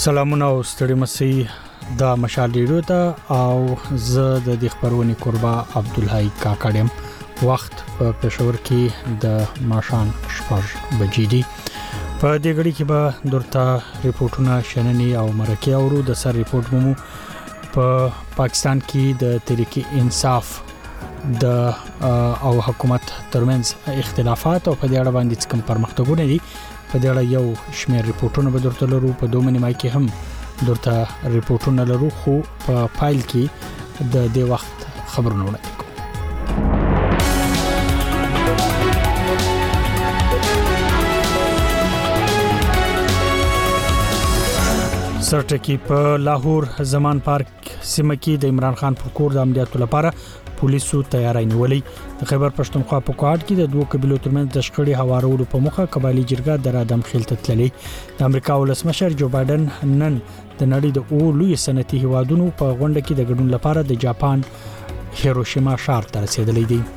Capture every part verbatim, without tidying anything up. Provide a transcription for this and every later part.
سلامونه او ستړي مسي د مشال ریډیو ته او زه د دې خبرونې قربا عبدالحی کاکړم. وخت په پېښور کې د ماشان شپږ بجې دي. په دې غړي کې به درته ریپورتونه شننې او مرکه اورو. د سر ریپورت مو په پاکستان کې د تحریک انصاف د او حکومت ترمنځ اختلافات او په دې اړه باندې کوم پرمختګونه دي. په دې اړه یو شمېر ریپورتونه به درته لرو. په دوه منې مای کې هم درته ریپورتونه لرو، خو په فایل کې د دې وخت خبرونه وړاندې کوو. سرټکی په لاهور زمان پارک سیمه کې د عمران خان پر کور د عملیاتو لپاره پولیسو تیاری نیولې. د خیبر پښتونخوا په کوهاټ کې د دوه قبيلو ترمنځ د شخړې هوارولو په مخه قبایلی جرګه د رادم خیل ته تللې. د امریکا ولسمشر جو بایدن نن د نړۍ د اولوي صنعتي هیوادونو په غونډه کې د ګډون لپاره د جاپان هیروشیما ښار ته رسیدلی دی.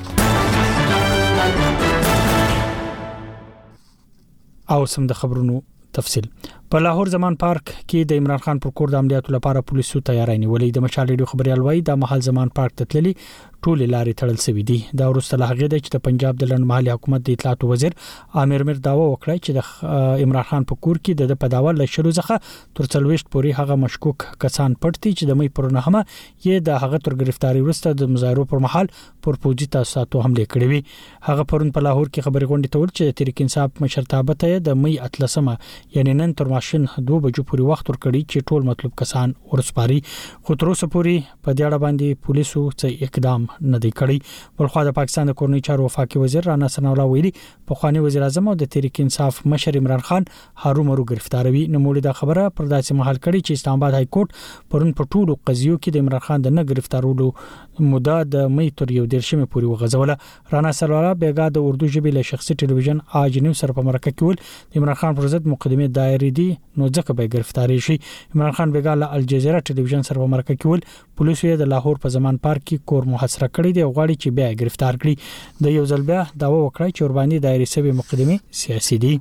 او سم د خبرونو تفصیل. په لاهور زمان پارک کې د عمران خان پر کور د عملیاتو لپاره پولیسو تیاری نیولې. د مشال ریډیو خبريال وایي د محل زمان پارک ته تللي ټول لارې تړل شوې دي. دا ورسته لهغه د چې د پنجاب د لنډمحلي حکومت د اطلاعات وزیر عامر میر داوا وکړه چې د عمران خان په کور کې د پداول لشلو ځخه تر څلويشت پوري هغه مشکوک کسان پټ دي چې د مې پر نهمه یې د هغه تر گرفتاری ورسته د مظاهرو پر مهال پر پوجي تاسو حمله کړې وي. هغه پرون په لاهور کې خبري غونډه تول چې د تحریک انصاف مشرتابه ته د مې اتلسمه یعنی نن تر ماشین دوه بجو پورې وخت ورکړي چې ټول مطلوب کسان ورسپاري. خو تر اوسه پورې په دې اړه باندې پولیسو څه اقدام نه دی کړی. بلخو د پاکستان د کورنۍ چارو وفاقي وزیر رانا ثناء الله ویلي په خواني وزیر اعظم او د تحریک انصاف مشر عمران خان هارو مرو گرفتاروي. نوموړي دا خبره پر داسې محل کړي چې اسلام آباد های کورټ پرون په ټولو قضیو کې د عمران خان د نه گرفتارولو موده د مې تر یو دیرشمه پورې وغځوله. رانا ثناء الله بیګا د اردو ژبې له شخصي ټلویزیون آج نیوز سره په مرکه کې ول د عمران خان پر ضد مقدمه دایري دي نو ځکه به گرفتاری شي. عمران خان بیګا له الجزیره ټلویزیون سره په مرکه کې ول پولیسو یې د لاهور په زمان پارک کې کور محاصره کړی دی او غواړي چې بیا گرفتار کړي. د یو ځل بیا داوا وکړی چې اورباني دایري سوي مقدمه سیاسي دي.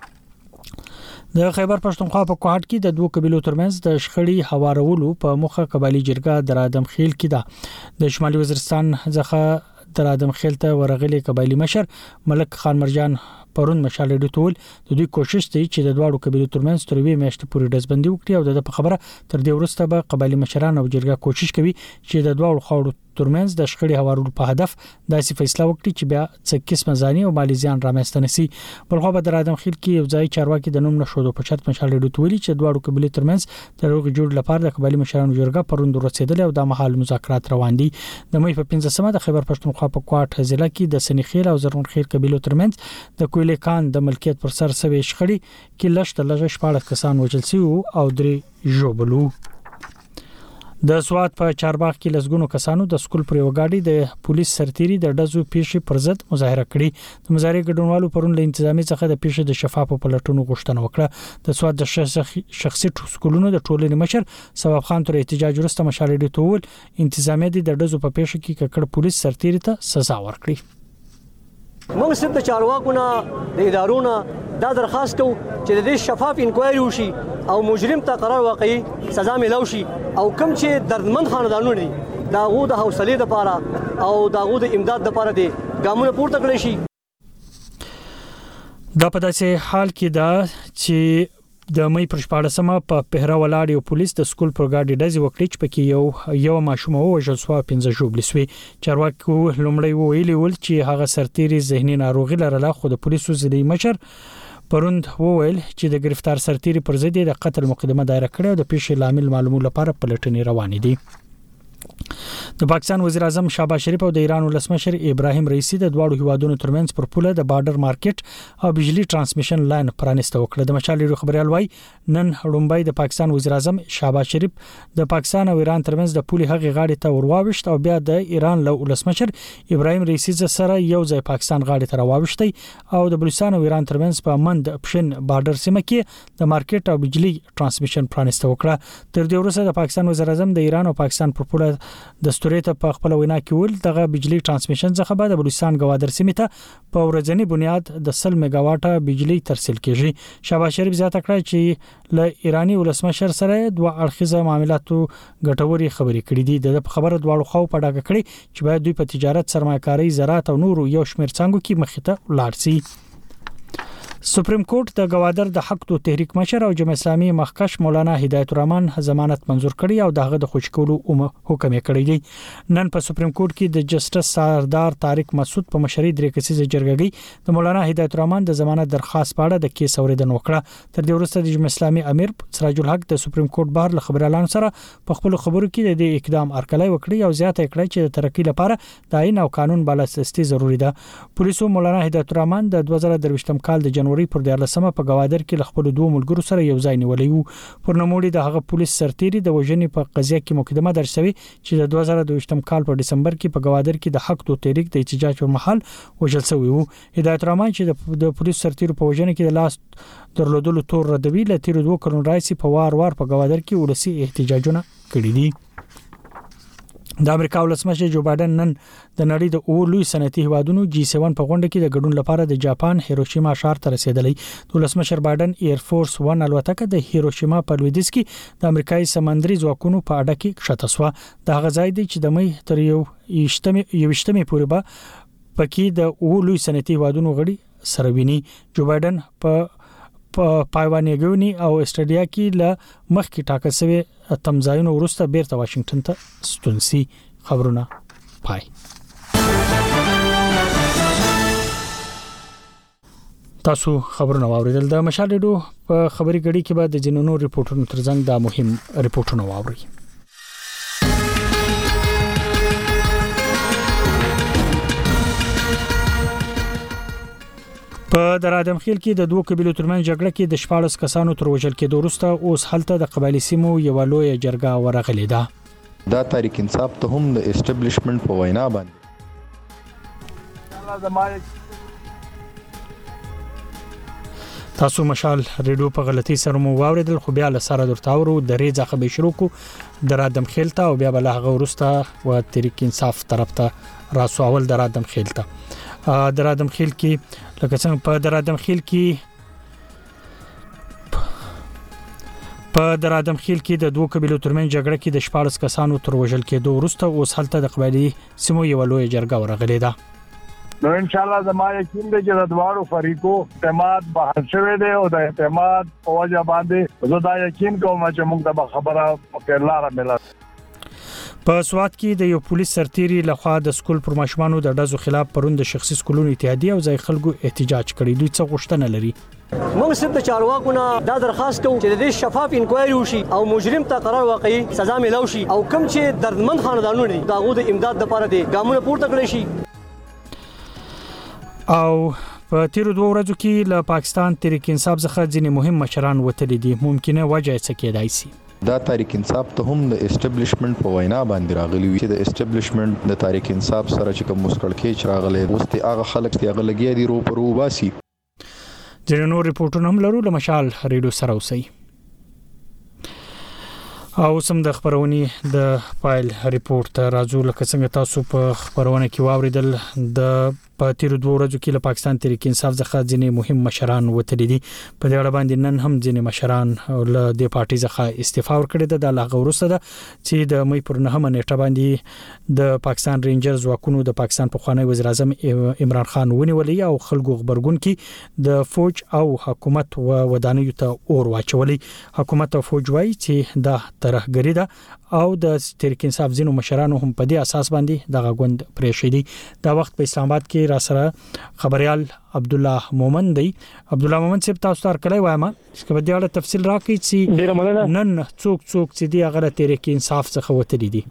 د خیبر پښتونخوا په کوهاټ کې د دوه قبيلو ترمنځ د شخړې هوارولو په مخه قبایلی جرګه د رادم خیل کې ده. د شمالي وزیرستان ځخه د رادم خیل ته ورغلي قبایلی مشر ملک خان مرجان پرون مشال ریډیو ټول د دوی کوشش دی چې د دواړو قبيلو ترمنځ تر وی میاشتې پورې دزبندي وکړي او د خبره تر دې ورسته به قبایلی مشران او جرګه کوشش کوي چې د دواړو خاورو ترمنځ د شخړې هوارولو په هدف داسې فیصله وکړي چې بیا څه قسمه ځاني او مالی زیان رامنځته نشي. بلخو به د رادم خیل کې یو ځای چارواکي د نوم نشو په شرط مشال ریډیو ټول چې دواړو قبيلو ترمنځ د روغ جوړ لپاره د قبایلی مشرانو جرګه پرون رسیدل او د محل مذاکرات روان دي. د مې په پنځمه د خیبر پښتونخوا په کوټ ضلع کې د سنخیل او زرغون خیل قبيلو ترمنځ د کویلې کان د ملکیت پر سر سوي شخړې کې لشت لږ شپږ کسان وژل شوي او درې ژوبلو. د سوات په چارباغ کې لسګونو کسانو د سکول پر وګاډي د پولیس سرتيري د ډزو پیښې پر ضد مظاهره کړې. د مظاهره ګډونوالو پرون له انتظامی څخه د پیښې د شفافو پلټونو غوښتنه وکړه. د سوات د شخصي سکولونو د ټولنې مشر ثواب خان تر احتجاج وروسته مشال ریډیو ټول انتظامی د ډزو په پیښه کې ککړ پولیس سرتيري ته سزا ورکړي. موږ صرف د چارواکونو د ادارونو دا درخواست کوو چې د دې شفاف انکوایري وشي او مجرم ته قرار واقعي سزا ملو شي او کوم چې دردمن خاندانونه دي دا غو د حوصله لپاره او دا غو د امداد لپاره دي ګامونه پورته کړی شي. دا په داسې حال کې دا چې د مې پر شپاړسمه په پهره ولاړ یو پولیس د سکول پروګاډي ډزې وکړي چې پکې یو یو ماشوم وژل شو پنځه ژوبل شوی. چارواکو لومړی ویلي ول چې هغه سرتيري ذهني ناروغي لرله خو د پولیسو ضلعي مشر پروند وویل چې د گرفتار سرتيري پر ضد د قتل مقدمه دایره کړې او د پیښې لامل معلومولو لپاره پلټنې روانې دي. د پاکستان وزیر اعظم شهباز شریف او د ایران ولسمشر ابراهیم رئیسی د دواړو هیوادونو ترمنځ پر پوله د بارډر مارکیټ او بجلی ترانسمیشن لاین پرانیسته وکړه. د مشال ریډیو خبريال وای نن لومړی د پاکستان وزیر اعظم شهباز شریف د پاکستان او ایران ترمنځ د پولې هغې غاړې ته ورواوښت او بیا د ایران له ولسمشر ابراهیم رئیسی سره یو ځای پاکستان غاړې ته راوښتي او د بلوچستان او ایران ترمنځ په مند پښین بارډر سیمه کې د مارکیټ او بجلی ترانسمیشن پرانیسته وکړه. تر دې وروسته د پاکستان وزیر اعظم د ایران او پاکستان پر پوله دستوري ته په خپل وینا کې ول دغه بجلی ترانسمیشن څخه بعد د بلوچستان گوادر سیمه ته په ورځنی بنیاد د سل میگا واټه بجلی ترسیل کیږي. شهباز شریف زیاته کړه چې له ایرانی ولسمشر سره دوه اړخیزه معاملاتو ګټوري خبرې کړې دي. د خبره دواړو خو په ډاګه کړی چې باید دوی په تجارت، سرمایه‌کاري، زراعت او نورو یو شمېر څنګه کې مخته ولاړ شي. سپریم کورټ د گوادر د حق تو تحریک مشر او جمعیت اسلامي مخکش مولانا هدایت الرحمن ضمانت منزور کړی او دغه د خوشکولو حکم یې کړی دی. نن په سپریم کورټ کې د جسټس سردار طارق مسعود په مشرۍ درې کسیزه جرګه د مولانا هدایت الرحمن د ضمانت درخواست په اړه د کیس اوریدنه وکړه. تر دې وروسته د جمعیت اسلامي امیر سراج الحق د سپریم کورټ بهر له خبريالانو سره په خپل خبرو کې د اقدام ارکلای وکړي او زیاته کړی چې د ترقی لپاره د آئین او قانون بالادستي ضروری ده. پولیسو مولانا هدایت الرحمن د دوه زره درویشتم کال د جنوري پر دیارلسمه په گوادر کې خپل دوه ملګرو سره یو ځای نیولې وو. پر نوموړي د هغه پولیس سرتیري د وژنې په قضیه کې مقدمه درج شوی چې د دوه زره دوه کال په دسمبر کې په گوادر کې د حق تو تحریک د احتجاج پر مهال وژل شوی وو. هدایت الرحمن چې د پولیس سرتیرو په وژنه کې د لاس درلودلو تور ردوی ل تیر دوه کلونو راځي په وار وار په گوادر کې ولسی احتجاجونه کړی دي. د امریکا ولسمشر جو بایدن نن د نړۍ د اولوي صنعتي هیوادونو جی سیون په غونډه کې د ګډون لپاره د جاپان هیروشیما ښار ته رسیدلی. د ولسمشر بایدن ایر فورس ون الوتکه د هیروشیما په لویدیځ کې د امریکایي سمندري ځواکونو په اډه کې کښته شوه. د هغه ځای دی چې د مې تر یو یشتمه یوشتمه پورې به پکې د اولوي صنعتي هیوادونو غړي سره ویني. جو بایدن په په پایوانیګونی او استرالیا کې ل مخکې ټاکل شوی تمځایونو وروسته بیرته واشنگټن ته ستون سي. خبرونه پای. تاسو خبرونه واوریدل. د مشال ډیډو په خبري غړي کې بعد د جنونو ریپورټونو ترڅنګ دا مهم ریپورټونه واوري. په درادم خیل کې د دوه قبيلو ترمنځ جګړه کې د شپاړس کسانو تر وژل کېدو وروسته اوس هلته د قبایلی سیمو یو لوی جرګه ورغلې ده. دا تحریک انصاف ته هم د اسټابلیشمنت په وینا باندې تاسو مشال ریډیو په غلطي سره مو واوریدل خو بیا له سره درتاورو د ریزه خبي شروع کو درادم خیل ته او بیا بل هغه وروسته و تحریک انصاف طرف ته راسو اول درادم خیل ته. درادم خیل کې لکه څنګه په درادم خیل کې په درادم خیل کې د دوه قبيلو ترمنځ جګړه کې د شپاړس کسانو تر وژل کېدو وروسته اوس هلته د قبایلی سیمو یو لوی جرګه ورغلې ده. نو ان شاء الله زما یقین دی چې د دوارو فریقو اعتماد به شوه دی او د اعتماد په وجه باندې زه دا یقین کوم چې موږ د خبره په لاره ملت. په سوات کې د یو پولیس سرتیري لخوا د سکول پر ماشومانو د ډزو خلاف پروند د شخصي سکولونو اتحادیه او ځای خلکو احتجاج کړی. دوی څه غوښتنه لري؟ موږ صرف د چارواکو نه دا درخواست کوو چې د دې شفاف انکوایري وشي او مجرم ته قرار واقعي سزا ملو شي او کوم چې دردمن خاندانونه دي داغو د امداد لپاره دي ګامونه پورته کړی شي. او په تیر دوه ورځو کې له پاکستان تحریک انصاف څخه ځینې مهم مشران وتلي دي. ممکنه وجه څه کېدای شي؟ دا تحریک انصاف ته هم د اسټابلیشمنت په وینا باندې راغلی وي چې د اسټابلیشمنت د تحریک انصاف سره چې کوم مشکل کې راغلي اوس ته هغه خلک چې هغه لګي دي رو پرو باسي. جنونو ریپورټونه هم لرو له مشال ریډیو سره اوسئ. او سم د خبرونی د فایل ریپورت راځو لکه څنګه تاسو په خبرونه کې واوریدل د په تیر دوه ورځو کې له پاکستان تحریک انصاف څخه ځینې مهم مشران وتلي دي. په دې اړه باندې نن هم ځینې مشران له د پارټي څخه استعفا ورکړي ده. د لغه وروسته ده چې د مې پر نهمه نیټه باندې د پاکستان رینجرز واکونو د پاکستان پخوانی وزیر اعظم عمران خان ونیولې او خلکو خبرګون کې د فوج او حکومت و ودانیو ته اور واچولې. حکومت او فوج وايي چې دا ترهګری ده او د تحریک انصاف ځینو مشرانو هم په دې اساس باندې دغه غوند پرې شي دي. دا وخت په اسلام آباد کې را سره خبريال عبد الله مومن دی. عبد الله مومن صاحب تاسو ته کله وایم چې په دې اړه تفصیل راکړئ چې نن څوک څوک چې دی هغه تحریک انصاف څخه وتلی دي.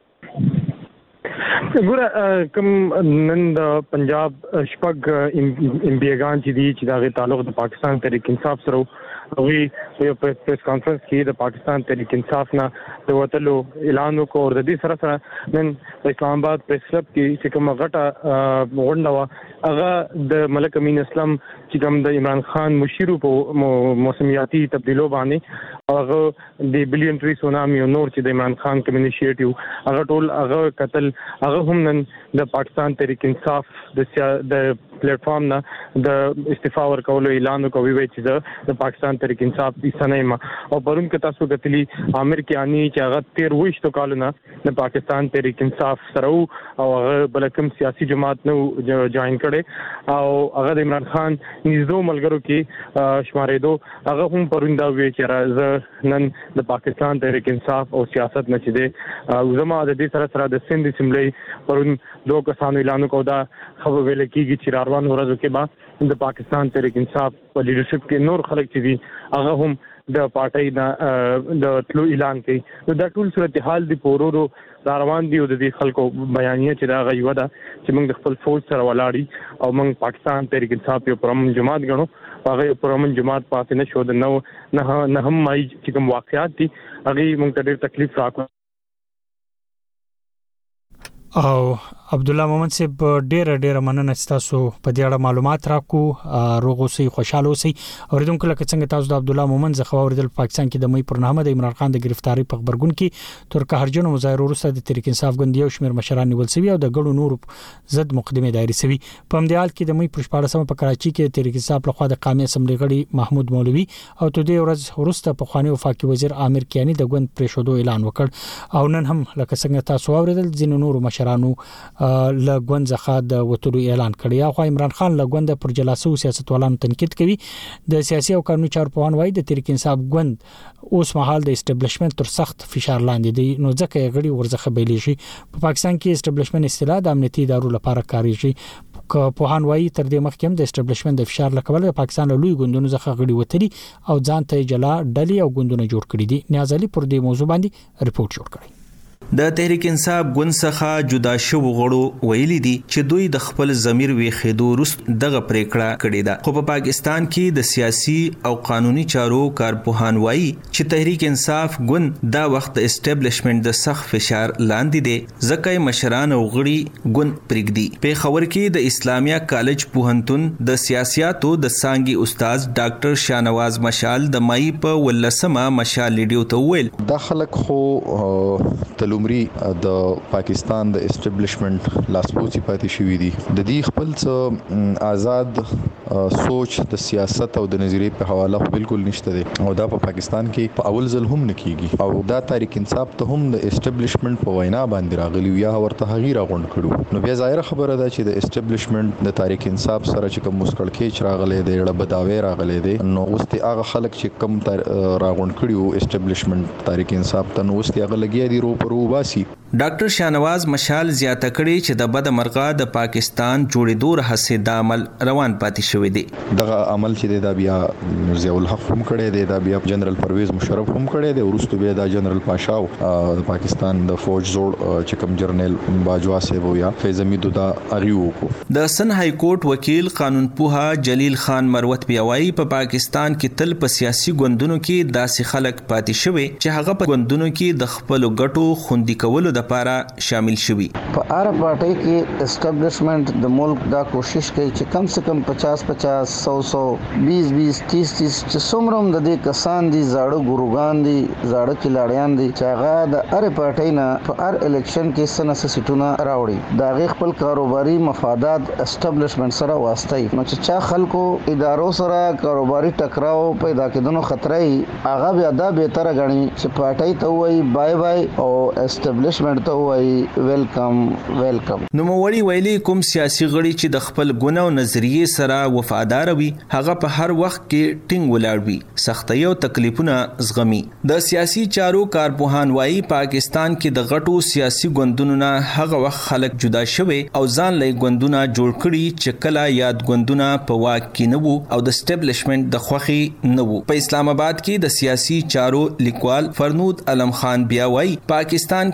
ګوره کوم نن د پنجاب شپږ امبیګان چې دي چې دا غي تعلق د پاکستان تحریک انصاف سره وی په پریس کانفرنس کې د پاکستان تحریک انصاف نه د وټلو اعلان وکړ او د دې سره سره نن په اسلام آباد پریس کلب کې چې کومه غټه غونډه و هغه د ملک امین اسلام چې کوم د عمران خان مشیرو په موسمیاتي تبدیلو باندې هغه د بلین ټری سونامي او نور چې د عمران خان کوم انیشیټیو هغه ټول هغه قتل هغه هم نن د پاکستان تحریک انصاف د د پلیټ فارم نه د استعفا ورکولو اعلان کوي وی چې د پاکستان تحریک انصاف د سنیما او پرون کې تاسو غتلی عامر کیانی چې هغه تیر وښتو کالونه د پاکستان تحریک انصاف سره او هغه بلکم سیاسي جماعت نو جوائن کړي او هغه د عمران خان نږدې ملګرو کې شمارېدو هغه هم پرون دا وی چې راز نن د پاکستان تحریک انصاف او سیاست نه چې د زما د دې سره سره د سند اسمبلی پرون دوه کسانو اعلان کو دا خبر ویل کیږي چې روان ورځو کې با د پاکستان تحریک انصاف په لیډرشپ کې نور خلک چې دي هغه هم د پارټۍ نه د تلو اعلان کوي نو دا ټول صورتحال دی پورورو روان دي او د دې خلکو بیانیه چې دا غوښه ده چې موږ د خپل فوج سره ولاړی او موږ پاکستان تحریک انصاف یو پرمن جماعت غنو هغه پرمن جماعت پاتې نه شو د نو نه نه هم مای چې کوم واقعیات دي هغه موږ ته ډېر تکلیف راکړ. او عبد الله مومن صاحب ډېر ډېر مننه تاسو په دې اړه معلومات راکو روغ اوسئ خوشاله اوسئ اوریدونکو لکه څنګه تاسو د عبد الله مومن زخوا اوریدل پاکستان کې د مې پر نامه د عمران خان د گرفتاری په خبرګون کې تر قهرجن مظاهره وروسته د تحریک انصاف ګوند یو شمېر مشران نیول شوی او د ګڼو نور ضد مقدمه دایره شوی په همدې حال کې د مې پر شپږم په کراچي کې تحریک انصاف لخوا د قومي اسمبلی غړي محمود مولوی او ته د ورځ وروسته په خواني وفاقي وزیر عامر کیانی د ګوند پرېښودو اعلان وکړ او نن هم لکه څنګه تاسو اوریدل ځینو نور مشرانو له ګوند څخه د وټولو اعلان کړی او عمران خان له ګوند پر جلاسو سیاستوالانو تنقید کوي د سیاسي او قانوني چارپوهان وایي د تحریک انصاف ګوند اوس مهال د اسټابلیشمنت تر سخت فشار لاندې دی نو ځکه یې غړي ورځخه بیلې شي په پاکستان کې اسټابلیشمنت اصطلاح د امنیتي ادارو لپاره کاریږي که پوهان وایي تر دې مخکې هم د اسټابلیشمنت د فشار لکول د پاکستان له لوی ګوندونو څخه غړي وتري او ځان ته جلا ډلې او ګوندونه جوړ کړي دي. نیاز علي پر دې موضوع باندې ریپورت جوړ کړی. د تحریک انصاف ګوند څخه جدا شو غړو ویلي دي چې دوی د خپل ضمیر ویخېدو وروسته دغه پریکړه کړې ده خو په پاکستان کې د سیاسي او قانوني چارو کارپوهان وایي چې تحریک انصاف ګوند دا وخت د اسټابلیشمنت د سخت فشار لاندې دي ځکه مشران او غړي ګوند پرېږدي. په خبر کې د اسلامیه کالج پوهنتون د سیاسياتو د څانګې استاد ډاکټر شانواز مشال د مای په ولسمه مشال لیډیو ته ویل دا خلک خو تلومري د پاکستان د اسټابلیشمنت لاسپوڅي پاتې شوې دي د دې خپل څه آزاد سوچ د سیاست او د نظریې په حواله بالکل نشته دي او دا په پاکستان کې په اول ځل هم نکېږي او دا تحریک انصاف ته هم د اسټابلیشمنت په وینا باندې راغلی یا ورته غیر غونډ کړو نو بیا ظاهر خبره ده چې د اسټابلیشمنت د تحریک انصاف سره چې کوم مشکل کې راغلي دی ډېر بداوي راغلي دي نو اوس ته هغه خلک چې کم راغونډ کړیو اسټابلیشمنت تحریک انصاف ته نو اوس ته هغه لګي دي رو پرو باسي. ډاکټر شانواز مشال زیاته کړي چې د بد مرغه د پاکستان جوړېدو رهسه د عمل روان پاتې شوې دي. دغه عمل چې دا بیا ضیاء الحق هم کړی دی دا بیا جنرال پرویز مشرف هم کړی دی ورسته بیا د جنرال پاشاو د پاکستان د فوج زوړ چې کوم جرنیل باجوا صاحب یا فیض امیدو دا اغیو کو. د سن های کورټ وکیل قانون پوها جلیل خان مروت بیاوي په پاکستان کې تل په سیاسي ګوندونو کې داسې خلک پاتې شوي چې هغه په ګوندونو کې د خپل ګټو خوندي کولو د لپاره شامل شوي. په هر پارټي کې اسټابلیشمنت د ملک دا کوشش کوي چې کم سے کم پچاس پچاس سو سو بیس بیس تیس تیس چې څومره د دې کسان دي زاړه ګروګان دي زاړه کلاړیان دي چې هغه د هر پارټي نه په هر الیکشن کې سنه سټونه راوړي دا غي خپل کاروباري مفادات اسټابلیشمنت سره واسطه نو چې چا خلکو ادارو سره کاروباري ټکراو پیدا کېدونو خطرای هغه بیا دا به تر غني چې پارټي ته وای بای بای او اسټابلیشمنت ته وای ویلکم ویلکم. نو موړي ویلي کوم سیاسي غړي چې د خپل ګونه او نظریې سره وفادار وي هغه په هر وخت کې ټینګ ولاړ وي سختۍ او تکلیفونه زغمي. د سیاسي چارو کارپوهان وایي پاکستان کې د غټو سیاسي ګوندونو نه هغه وخت خلک جدا شوي او ځان له ګوندونه جوړ کړي چې کله یاد ګوندونه په واک کې نه وو او د اسټابلیشمنت د خوخي نه وو. په اسلام آباد کې د سیاسي چارو لیکوال فرنود علم خان بیا وایي پاکستان کې چې دا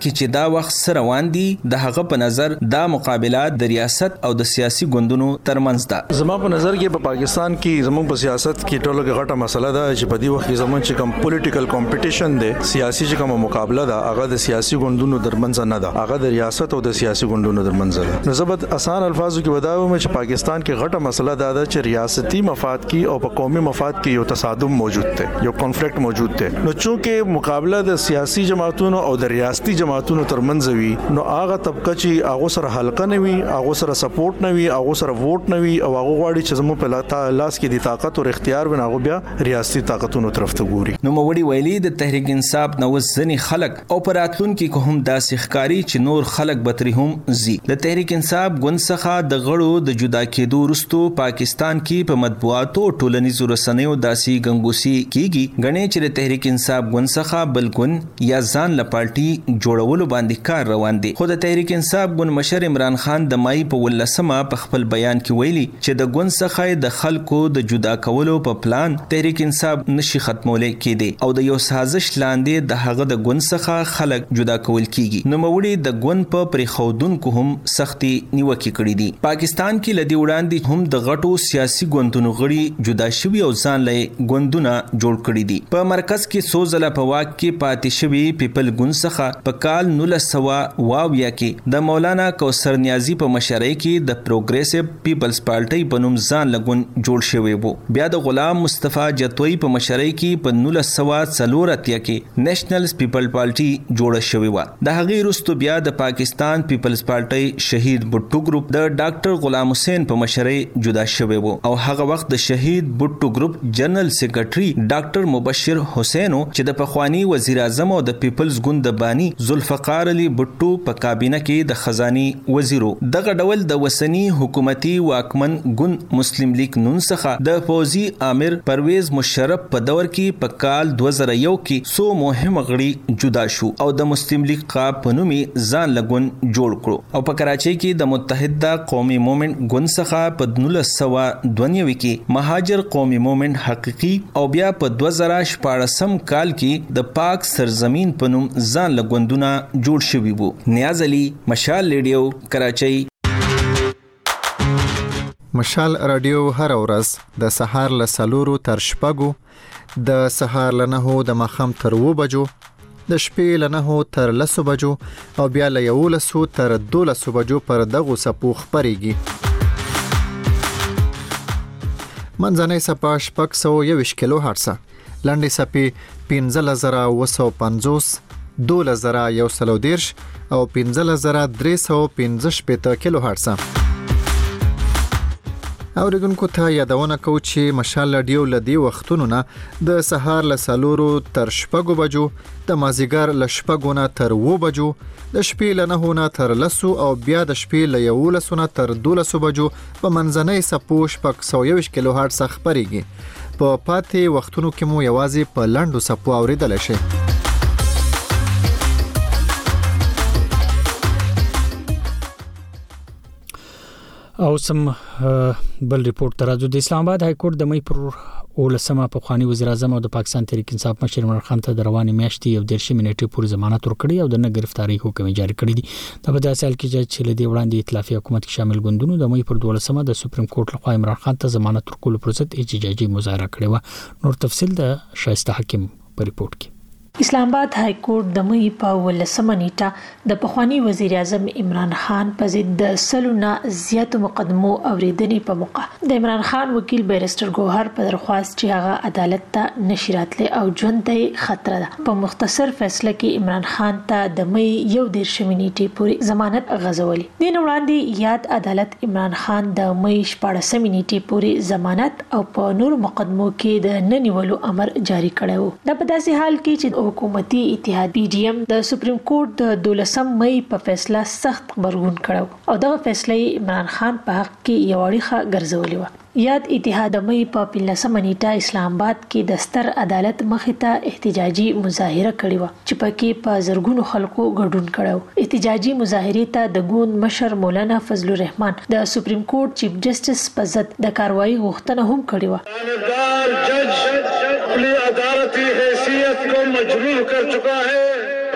دا وخت سره روان دي د هغه په نظر دا مقابلات د ریاست او د سیاسي ګوندونو ترمنځ ده. زما په نظر کې په پاکستان کې زموږ په سیاست کې ټولو کې غټه مسله ده چې په دې وخت کې زموږ چې کوم پولیټیکل کمپټیشن دی سیاسي چې کوم مقابله ده هغه د سیاسي ګوندونو ترمنځ نه ده هغه د ریاست او د سیاسي ګوندونو ترمنځ ده. نو زبد آسان الفاظو کې وداوم چې پاکستان کې غټه مسله ده چې ریاستي مفاد کې او په قومي مفاد کې یو تصادم موجود دی یو کنفلیکټ موجود دی. نو چونکه مقابله د سیاسي جماعتونو او د ریاستي جماعتونو ترمنځ وي نو هغه طبقه چې هغه سره حلقه نه وي هغه سره سپورټ نه وي هغه سره ووټ نه وي او هغه غواړي چې زموږ په لاس کې د طاقت او اختیار ونه هغه بیا ریاستي طاقتونو طرف ته ګوري. نو موړي ویلي د تحریک انصاف نو ځنی خلک او پراتلون کې کوم داسې ښکاری چې نور خلک بتري هم زی. د تحریک انصاف ګوند څخه د غړو د جدا کېدو وروسته پاکستان کې په مطبوعاتو ټولنیزو رسنیو داسي غنګوسی کیږي غنې چې د تحریک انصاف ګوند څخه بلکون یا ځان له پارټي جوړولو باندې کار روان دي. خو د تحریک انصاف ګوند مشر عمران خان د مای په ولسمه په خپل بیان کې ویلي چې د ګوند څخه د خلکو د جدا کولو په پلان تحریک انصاف نشي ختمولای کېدی او د یو سازش لاندې د هغه د ګوند څخه خلک جدا کول کیږي. نو موړي د ګوند په پرخودونکو هم سختي نیوکه کړې دي. پاکستان کې لدی وړاندې هم د غټو سیاسي ګوندونو غړي جدا شوي او ځان له ګوندونه جوړ کړي دي. په مرکز کې سوزله په واک کې پاتې شوي پیپل ګوند څخه په کال نولس سوه واویا کې د مولانا کوثر نیازی په مشرۍ کې د پروګریسیو پیپلز پارټي په نوم ځان له ګوند جوړ شوی وو. بیا د غلام مصطفی جتوی په مشرۍ کې په نولس سوه څلور اتیا کې نېشنل پیپل پارټي جوړه شوی و. د هغې وروسته بیا د پاکستان پیپلز پارټي شهید بټو ګروپ د ډاکټر غلام حسین په مشرۍ جدا شوی وو او هغه وخت د شهید بټو ګروپ جنرال سیکریټري ډاکټر مبشر حسین چې د پخوانی وزیر اعظم او د پیپلز ګوند بانی ذوالفقار علي بټو په کابینه کې د خزاني وزیرو. دغه ډول د وسنی حکومتي واکمن ګوند مسلم لیگ نون څخه د فوزي امیر پرویز مشرف په دور کې په کال دوه زره یو کې سو مهم غړي جدا شو او د مسلم لیگ قاب په نومي ځان لګون جوړ کړو او په کراچۍ کې د متحده قومي مومنت ګوند څخه په نولس سوه دوه نوي کې مهاجر قومي مومنت حقيقي او بیا په دوه زره شپاړسم کال کې د پاک سرزمین په نوم ځان لګوندونه جوړ شوي وو. نیاز علي، مشال ریډیو، کراچۍ. مشال رادیو هر ورځ د سهار له سلورو تر شپږو د سهار له نهو د ماښام تر اووه بجو د شپې له نهو تر لسو بجو او بیا له یولسو تر دولسو بجو پر دغو څپو خپرېږي. منځنۍ څپه شپږ سوه یوویشت کیلو هرټزه، لنډې څپې پنځلس زره اووه سوه پنځوس، دولس زره یو سل او دېرش او پنځلس زره درې سوه پنځه شپېته کیلو هرټزه. اوریدونکو ته یادونه کوو چې مشال رادیو لدی وختونو نه د سهار له سلورو تر شپږو بجو، د مازیګر له شپږو نه تر اووه بجو، د شپې له نهو نه تر لسو او بیا د شپې له یولسو نه تر دولسو بجو په منځنۍ څپو شپږ سوه یوویشت کیلو هرټز خپرېږي. په پاتې وختونو کې مو یوازې په لنډو څپو اوریدلی شئ. او سم بل ریپورت ترازو د اسلام آباد های کورټ د مې پر ولسمه په خواني وزیر اعظم او د پاکستان تحریک انصاف مشر عمران خان ته د رواني میاشتې یو دیرش منټې پورې ضمانت ورکړي او د نه گرفتاری حکم جاری کړی دی. دا په داسې حال کې چې لدی وړاندې ائتلافي حکومت کې شامل ګوندونو د مې پر ولسمه د سپریم کورټ لخوا عمران خان ته ضمانت ورکولو پر ضد احتجاجي مظاهره کړې و. نور تفصیل د شایسته حکیم په ریپورت کې. اسلام آباد های کورټ د مې په ولسمه نیټه د پخوانی وزیر اعظم عمران خان په ضد د سلونه زیاتو مقدمو اوریدنې په موقع د عمران خان وکیل بیرستر ګوهر په درخواست چې هغه عدالت ته نشي راتلی او ژوند ته خطر ده. په مختصر فیصله کې عمران خان ته د مې یو دیرش منټې پورې ضمانت غځولې. د نن وړاندې یاد عدالت عمران خان د مې شپاړس منټې پورې ضمانت او په نور مقدمو کې د نه نیولو امر جاری کړی و. دا په داسې حال کې چې حکومتي اتحاد پی ډی ایم د سپریم کورټ د دولسم مې په فیصله سخت غبرګون کړو او دغه فیصله عمران خان په حق کې یو اړیخه ګرځولې و. یاد اتحاد مې په پنځلسمه نیټه اسلام آباد کې د ستر عدالت مخې ته احتجاجي مظاهره کړې و چې پکې په زرګونو خلکو ګډون کړو. احتجاجي مظاهرې ته د ګوند مشر مولانا فضل الرحمن د سپریم کورټ چیف جسټس په ضد د کاروایی غوښتنه هم کړې و. عدالتی حیثیت کو مجروح کر چکا ہے.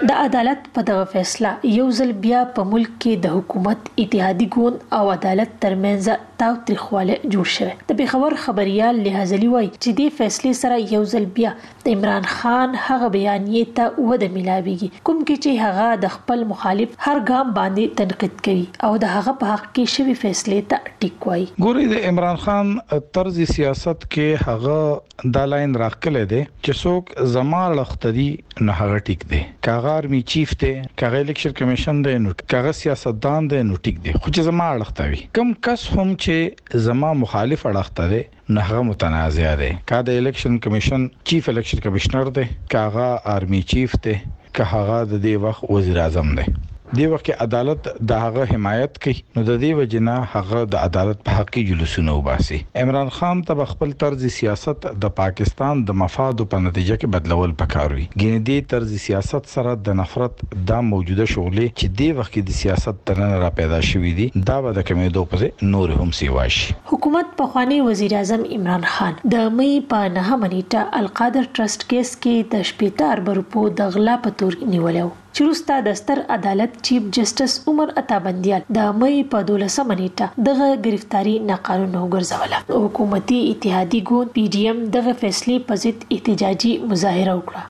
د عدالت په دغه فیصله یو ځل بیا په ملک کې د حکومت اتحادي ګوند او عدالت ترمنځ تاوتریخواله جوړ شوی. د پیښور خبريال لحاظلی وایي چې د فیصلې سره یو ځل بیا د عمران خان هغه بیانیه ته وده ملاويږي کوم کې چې هغه د خپل مخالف هر ګام باندې تنقید کوي او د هغه په حق کې شوی فیصلې ته ټیک وایي. ګوري د عمران خان طرز سیاست کې هغه د لاین راخلې دي چې څوک زما لختدي نه هغه ټیک دي. کاغه آرمي چیف ته کاغه الیکشن کمیشن دی نو کاغه سیاستدان دی نو ټیک دي خو چې زما لختوي کم کس هم چې زما مخالف لخته دي نه هغه متنازع دي. کا د الیکشن کمیشن چیف الیکشن کمشنر دی کاغه آرمي چیف ته که هغه د دې وخت وزیر اعظم دی. دی وخت عدالت د هغه حمایت کوي نو د دې وجنه هغه د عدالت په حق کې جلوسونه وباسي. عمران خان ته خپل طرز سیاست د پاکستان د مفاد په نتیجه کې بدلول پکاروي. ګینه دې طرز سیاست سره د نفرت د موجوده شغلې چې دی وخت د سیاست ترنه را پیدا شوې دي دا به د کمیدو په نور هم سیواشي. حکومت په خواني وزیر اعظم عمران خان د مې په نه منیټه القادر ټرست کیس کې د شپږ ارب روپو د غلا په تور نیولیو. چروستا د ستر عدالت چیف جسټس عمر عطابندیال د مې په دولسمه نیټه دغه گرفتاری ناقانونه وګرځوله. حکومتي اتحادي ګوند پی ډی ایم دغه فیصلې په ضد احتجاجي مظاهره وکړه.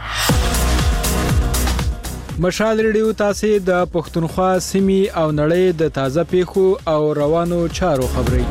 مشال ریډیو تاسو د پښتونخوا سیمې او نړۍ د تازه پیښو او روانو چارو خبري.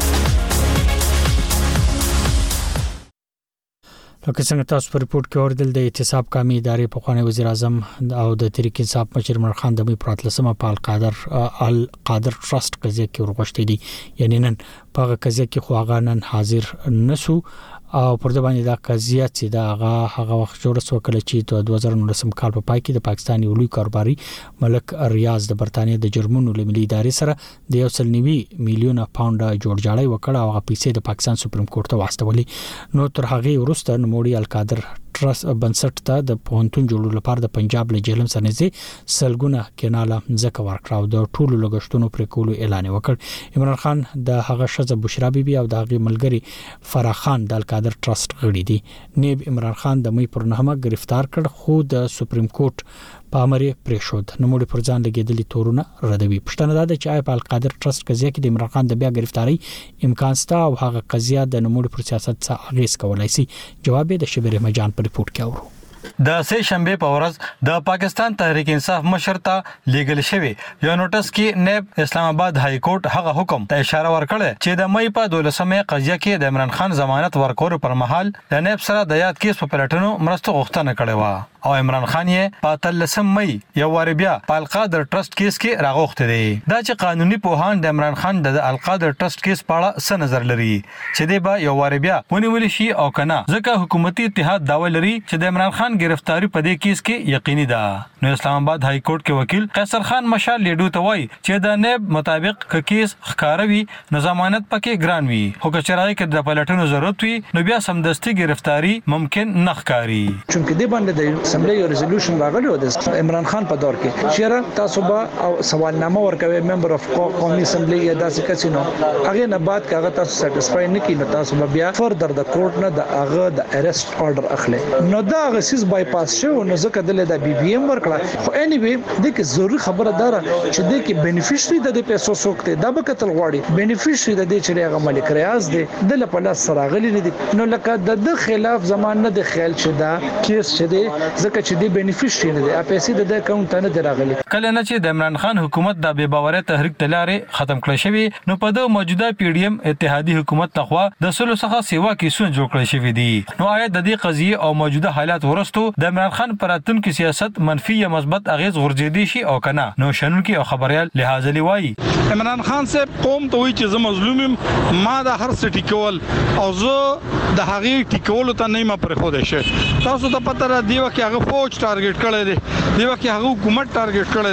لکه څنګه تاسو په ریپورت کې اوریدل د احتساب قومي ادارې په خواني وزیر اعظم او د تحریک انصاف مشر عمران خان د مې پراتلسمه په القادر القادر ټرست قضیه کې ورغښتې دي یعنی نن په قضیه کې خو هغه نن حاضر نسو او پر د باندې دا قضیه چې دا هغه هغه وخت جوړ شو کله چې د دوه زره نولسم کال په پای کې د پاکستاني ولوي کاروباري ملک ریاض د برتانیې د جرمونو لملي ادارې سره د یو سل نوي میلیونه پاونډ جوړ جاړی وکړه او هغه پیسې د پاکستان سپریم کورټ ته واستولې. نو تر هغه وروسته نوموړي القادر ټرست بنسټ ته د پونتون جوړولو لپاره د پنجاب له جهلم سرنځي سلګونه کیناله ځکه ورکړاو د ټولو لګښتونو پر کولو اعلان وکړ. عمران خان د هغه شزه بشرا بیبي او د هغه ملګری فرح خان د القادر ټرست غړي دي. نیب عمران خان د مې پر نهمه گرفتار کړ خو د سپریم کورټ په امر پرې شود. نو موږ پر ځان لګیدلې تورونه ردوي. پښتنه ده چې آی په القادر ټرست قضیه کې د عمران خان د بیا گرفتاری امکان ستا او هغه قضیه د نوموړي پر سیاست څخه اغیز کولای شي. جواب د شبیر مجان په ریپورت کې اورو. د سه شنبه په ورځ د پاکستان تحریک انصاف مشر ته لیګل شوی یو نوټس کې نیب اسلام آباد های کورټ هغه حکم ته اشاره ورکړه چې د مې په دولسمه قضیه کې د عمران خان ضمانت ورکول پر مهال د نیب سره د یاد کیس په پلټنو مرسته غوښتنه کړې و او عمران خان یې په تلسم مې یو وار بیا په القادر ټرست کیس کې راغوښته دي. دا چې قانوني پوهان د عمران خان د القادر ټرست کیس په اړه څه نظر لري چې دی به یو وار بیا ونیول شي او کنه ځکه حکومتي اتحاد داوا لري چې د عمران خان گرفتاری په دې کیس کې یقیني ده. نو اسلام آباد های کورټ کې وکیل قیصر خان مشال لیډو ته وایي چې د نیب مطابق ک کیس ښکاروي نو ضمانت پکې ګران وي خو که چرای کې د پلټنو ضرورت وي نو بیا سمدستي گرفتاری ممکن نه ښکاری. چونکه د باندې د اسمبلی یو ریزولوشن راغلی د عمران خان په دور کې چیرې تاسو به او سوالنامه ورکوي ممبر اف قومي اسمبلی یا داسې کسینو هغه نه بعد کاغه تاسو سټیسفای نه کینو تاسو بیا فردر د کورټ نه د هغه د ارست آرډر اخلي نو دا غسیس بایپاس شو نو ځکه دله د بي بي ام ورکړه. خو اني وی د کې ضروري خبره ده چې د کې بینیفیشري د پیسو سوکته دا به کتل غواړي بینیفیشري د دې چې هغه ملک ریاض دی د له لاس سره غلي نه دي نو لکه د خلاف زمان نه د خیال چې دا کیس چې دی ځکه چې د بینیفیشري نه دی پیسې د اکاونټ نه دراغلي. کله نه چې د عمران خان حکومت د بے باورۍ تحریک تلارې ختم کړی شوی نو په د موجوده پی ډی ایم اتحادی حکومت تخوا د سلو څخه سیوا کیسونه جوړ کړی شوی دي. نو آیا د دې قضیه او موجوده حالات ورستو د عمران خان پراتونکو سیاست منفي یا مثبت اغیز غورځېدي شي او کنه؟ نو شنونکي او خبريال لحاظ لوي عمران خان صاحب قوم ته وی چې زه مظلوم یم ما د هر څه ټیکول او زه د هغه ټیکول ته نه ما پر خو ده شه تاسو ته پته را دی چې هغه فوج ټارګټ کړی دی دی چې هغه حکومت ټارګټ کړی دی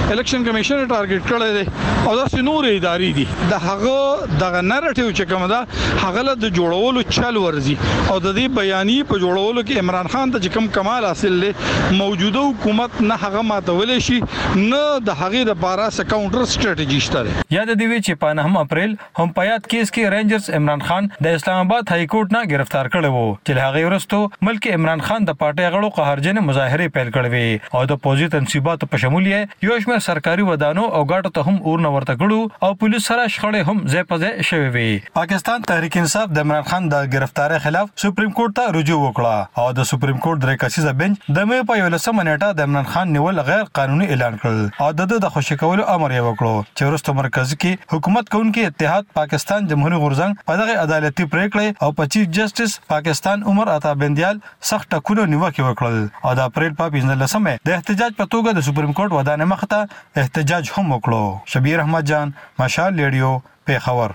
الیکشن کمیشن ټارګټ کړی دی او دا سينور اداري دي د هغه د نریټیو چې کوم دا هغه د جوړولو چل ورزي او د دې بیانیه په جوړولو کې عمران خان ته کوم کمال حاصل لې موجوده حکومت نه هغه ماتول شي نه د هغه د بارا س کاونټر سټریټجی شته. یاد دی چې په نهم اپریل هم پیات کیس کې رینجرز عمران خان د اسلام آباد های کورټ نه گرفتار کړي وو چې هغه ورستو ملک عمران خان د پارټي غړو قهرجن مظاهره پیل کړې او د پوزي تنصیبات په شمول یې یو شمېر سرکاري ودانو او ګاټو ته هم اور نه ورته کړو او پولیس سره شخړې هم ځای په ځای شوې وي. پاکستان تحریک انصاف د عمران خان د گرفتاری خلاف سپریم کورټ ته رجوع وکړه او د سپریم کورټ درې کسیزه بنچ د مې په یولسمه نیټه د عمران خان نیول غیر قانوني اعلان کړ او د د خوشی کولو امر یې وکړو چې ورسته مرکزی کې حکومت کوونکی اتحاد پاکستان جمهوریت غورځنګ په دغه عدالتي پریکړه او په چیف جسټس پاکستان عمر عطا بندیال سخت ټکونه نیوکه وکړل او د اپریل په پنځلسمه د احتجاج په توګه د سپریم کورټ ودانې مخته احتجاج هم وکړو. شبیر احمد جان، مشال ریډیو، پیښور.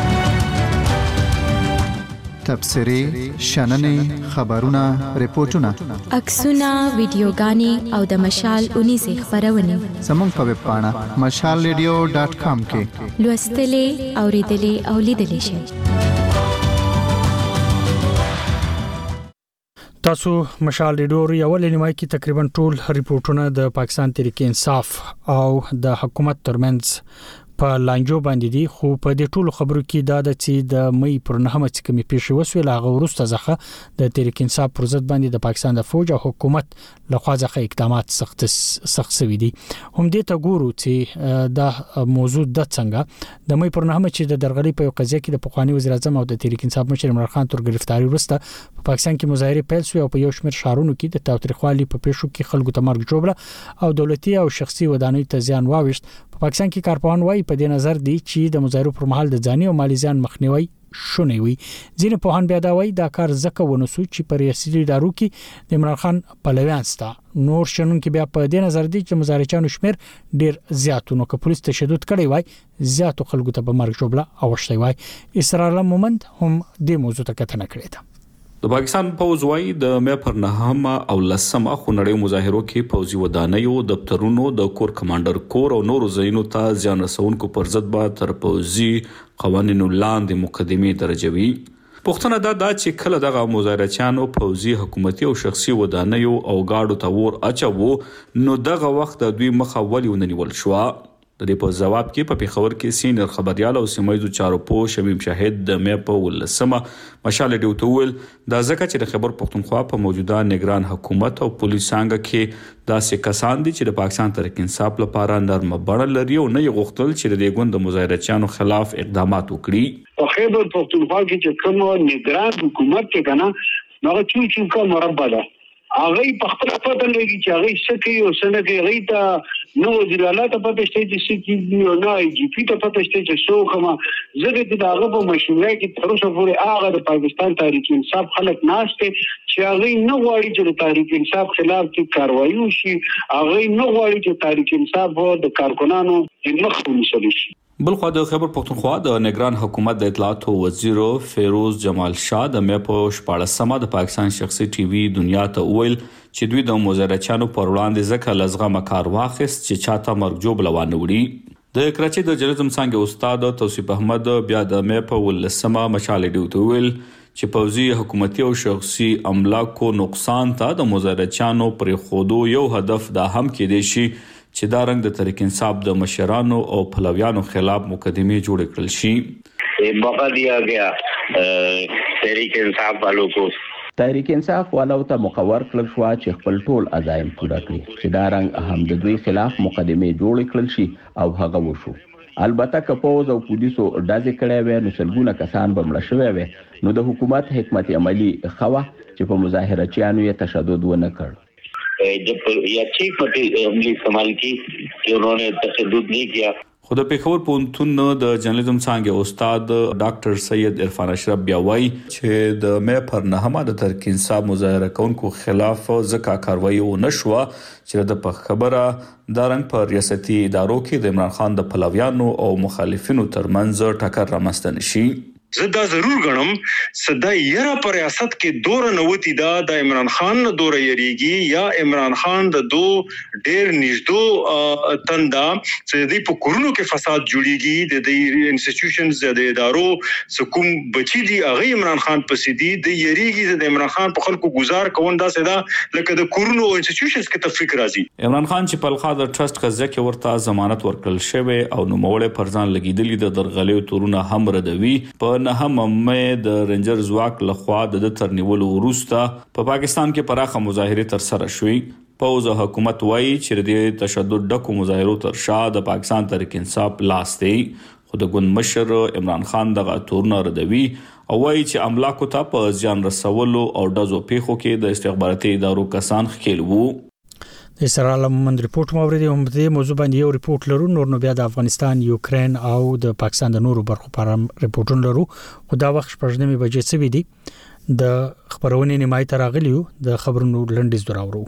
تبصری، شننې، خبرونه، ریپورتونه، عکسونه، ویډیوګانې او د مشال اونیزه خبرونه زموږ په ویب پاڼه مشال ریډیو ډاټ کام کې لوستلې، اوریدلې او لیدلې شئ. تاسو مشال ریډیو یو لنیمای کې تقریبا ټول ریپورتونه د پاکستان تحریک انصاف او د حکومت ترمنځ په لانجو باندې دي، خو په دې ټولو خبرو کې دا د چې د مې پر نهمه چې کمی پیښ وسوي لاغه ورسته ځخه د تحریک انصاف پر ضد باندې د پاکستان د فوج او حکومت لخوا ځخه اقدامات سخت سخت سوي دي. هم دې ته ګورو چې دا موضوع د څنګه د مې پر نهمه چې د درغلي په قضیه کې د پخوانی وزیر اعظم او د تحریک انصاف مشر عمران خان تر گرفتاری وروسته په پاکستان کې مظاهره پیل شوې او په یو شمېر شهرونو کې د تاوتریخوالي په پیښو کې خلکو ته مرګ جوړه او دولتي او شخصي ودانۍ ته زیان واوښت. په پاکستان کې کارپوهان وايي په دې نظر دي چې د مظاهرو پر مهال د ځاني او مالی زیان مخنیوي شونې وي. ځینې پوهان بیا دا وايي دا کار ځکه ونسو چې پر ریاستي ادارو کې د عمران خان پلویان ستا نور شنن کې بیا په دې نظر دي چې مظاهرچانو شمیر ډیر زیاتونه که پولیس تشدد کړی وای زیاتو خلکو ته به مرګ جوړه اوښتي وای. اسرار مومند هم د موضوع ته کتنه کړې ده. د پاکستان پوز وايي د مې پر نهمه او لسمه خونړیو مظاهرو کې پوزي ودانیو، دفترونو، د کور کمانډر کور او نورو ځایونو ته ځان رسونکو پر ضد به تر پوزي قوانینو لاندې مقدمه درجوي. پښتنه دا د چې کله دغه مظاهرچیانو پوزي حکومتي او شخصي ودانیو او گاډو ته ور اچو نو دغه وخت د دوی مخه ولې ونیول شو. د دې په جواب کې په پیښور کې سینیئر خبريال او سیمایي چارو پوه شمیم شاهد د مې په ولسمه مشال ډیو تول دا ځکه چې د خبر پښتونخوا په موجوده نگران حکومت او پولیس څنګه کې داسې کسان دي چې د پاکستان تحریک انصاف لپاره نرمه بڼه لري او نه یې غوښتل چې د ګوند مظاهرچیانو خلاف اقدامات وکړي. په خبر پښتونخوا کې چې کوم نگران حکومت کې کنه نو چو چو کا مربع ده هغه په خپل پته لګي چې هغه سکه او سنګه هغه ته نو وزیر اعلی ته پته شته چې سکه نو نه ای جی پی ته پته شته چې شو کومه زګه د هغه په مشورې کې تر اوسه پورې هغه د پاکستان تحریک انصاف خلک ناشته چې هغه نه غواړي چې د تحریک انصاف خلاف کې کاروایی وشي، هغه نه غواړي چې تحریک انصاف د کارکونانو مخ ونیسل شي. بلخو د خبر پښتونخوا د نگران حکومت د اطلاعات وزیر فیروز جمال شاه د مې په شپاړسمه د پاکستان شخصي ټي وي دنیا ته ویل چې دوی د مظاهرچیانو پر وړاندې ځکه لزغه کار واخیست چې چاته مرګ جوړ لوان وړي. د کراچۍ د جرنالزم څنګه استاد توصیف احمد بیا د مې په ولسمه مشال ډیو ته ویل چې پوزي حکومتي او شخصي املاکو نقصان ته د مظاهرچیانو پر خودو یو هدف دا هم کې دی شي چې دا رنګ د تحریک انصاف د مشرانو او پلویانو خلاف مقدمه جوړ کړل شي. موقع دیا گیا تحریک انصاف والوں کو تحریک انصاف والو ته مقور کړل شو چې خپل ټول عزایم پوره کړي چې دا رنګ هم د دوی خلاف مقدمه جوړ کړل شي او هغه وشو. البته که پوز او پولیسو ډازې کړې وې نو سلګونه کسان به مړه شوي وي نو د حکومت حکمت عملی خوا چې په مظاهرچیانو یې تشدد ونه کړ. जब ये अच्छी अमली इस्तेमाल की कि उन्होंने तशद्दुद नहीं किया. خو د پیښور پوهنتون د جرنالزم څنګه استاد ډاکټر سید عرفان اشرف بیا وایي چې د مې پر نهمه د تحریک انصاف مظاهره کوونکو خلاف ځکه کاروایی و نشوه چې د په خبره د رنګ پر ریاستي ادارو کې د عمران خان د پلویانو او مخالفینو ترمنځ ټکر رامنځته نشي. زدا ضرور غنم صدا یره پر ریاست کې دور نوتی دا د عمران خان نه دور یریږي یا عمران خان د دو ډیر نږدې تندا چې د په کورونو کې فساد جوړیږي د د انسټیټیوشنز د ادارو سکوم بچی دی هغه عمران خان پسې دی د یریږي د عمران خان په خلکو گزار کوون دا سدا لکه د کورونو انسټیټیوشنز کې تفریق راځي. عمران خان چې په الخا د ټرست قضیه کې ورته ضمانت ورکړل شوی او نوموړی پر ځان لګیدلی د درغلیو تورونه هم ردوي. په نهم مې د رینجر ځواک لخوا د ترنیولو وروسته په پا پاکستان کې پراخه مظاهره تر سره شوې. پوز حکومت وایي چې د تشدد ډکو مظاهرو تر شا د پاکستان تحریک انصاف لاس دی. خو د ګوند مشر عمران خان دغه تورونه ردوي او وایي چې املاکو ته په ځان رسولو او ډزو پیښو کې د استخباراتي ادارو کسان ښکېل وو. د اسرائیل مومند ریپورت مورید هم د موضوع باندې یو ریپورت لرو. نور نو بیا د افغانستان، یوکرين او د پاکستان د نورو برخو پر ریپورتونه لرو. خو دا وخت شپږنیمه بجې څه وی دي د خبرونه نیمای تر غلیو د خبرونو لنډیز دراورو.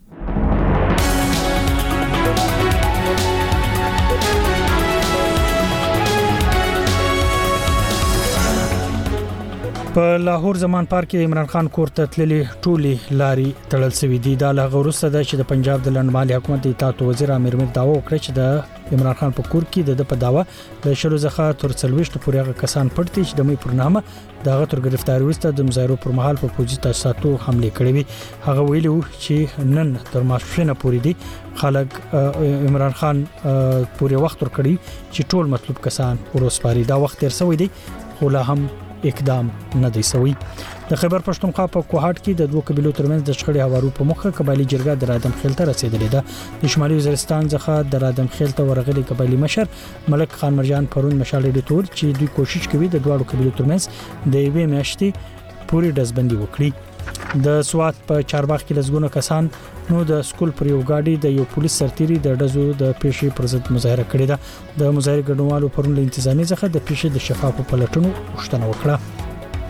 په لاهور زمان پارک کې عمران خان کور ته تللي ټولي لاري تړل شوې دي. دا له غوړسته ده چې د پنجاب د لندمالي حکومت د اطاعت وزیر امیر میر داوا وکړه چې د عمران خان په کور کې د په داوا د شلو زخه تر څلويشت پورې هغه کسان پټ دي چې د مې پرنامه دغه تر گرفتاری وروسته د مظاهرو پر مهال په پوځي تاسیساتو حمله کړې وي. هغه ویلو چې نن تر ماسپښین پورې دي خلک عمران خان پورې وخت ور کړی چې ټول مطلوب کسان ورسپاري. دا وخت تر سوي دي خو لا هم اقدام نه دی سوی. د خیبر پښتونخوا په کوهاټ کې د دوه قبيلو ترمنځ د شخړې هوارو په مخه قبایلی جرګه د رادم خیل ته رسیدلې ده. د شمالي وزیرستان څخه د رادم خیل ته ورغلي قبایلی مشر ملک خان مرجان پرون مشال ډیټور چې دوی کوشش کوي د دوه قبيلو ترمنځ د یوې میاشتې پوری دزبندي وکړي. د سوات په چارباغ کې لزګونه کسان نو د سکول پر یو گاډي د یو پولیس سرتيري د ډزو د پیښې پر ضد مظاهره کړې ده. د مظاهره ګډونوالو پرون له انتظامی څخه د پیښې د شفافو پلټونو غوښتنه وکړه.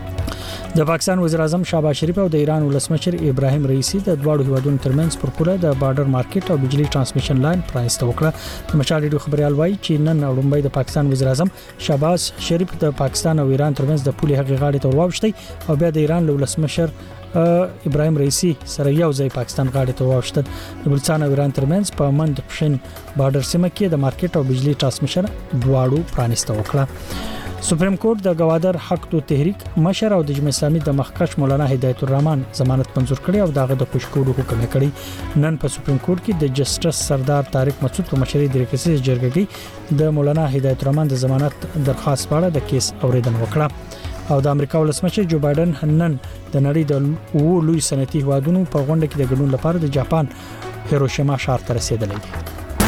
د پاکستان وزیر اعظم شهباز شریف او د ایران ولسمشر ابراهیم رئیسی د دواړو هیوادونو ترمنځ پر پوله د بارډر مارکیټ او بجلی ترانسمیشن لاین پرانیسته وکړه. د مشال ریډیو خبريال وایي چې نن وړاندې د پاکستان وزیر اعظم شهباز شریف د پاکستان او ایران ترمنځ د پولې هغې غاړې ته واوښتي او بیا د ایران ولسمشر ابراهیم رئیسی سره یو ځای پاکستان غاړې ته واوښتل. د بلوچستان او ایران ترمنځ په مند پښین بارډر سیمه کې د مارکیټ او بجلی ترانسمیشن دواړو پرانیسته وکړه. سپریم کورټ د گوادر حق تو تحریک مشر او د جمهوریت اسلامي د مخکښ مولانا هدایت الرحمن ضمانت منزور کړي او دغه د خوشکولو حکم کړي. نن په سپریم کورټ کې د جسټس سردار طارق مسعود په مشرۍ د ریاستي جرګې کې د مولانا هدایت الرحمن د ضمانت درخواست په اړه د کیس اوریدنه وکړه. او د امریکا ولسمشر جو بایدن نن د نړۍ د وو لوی صنعتي هوادونو په غونډه کې د ګډون لپاره د جاپان هیروشیما ښار ته رسیدلی دی.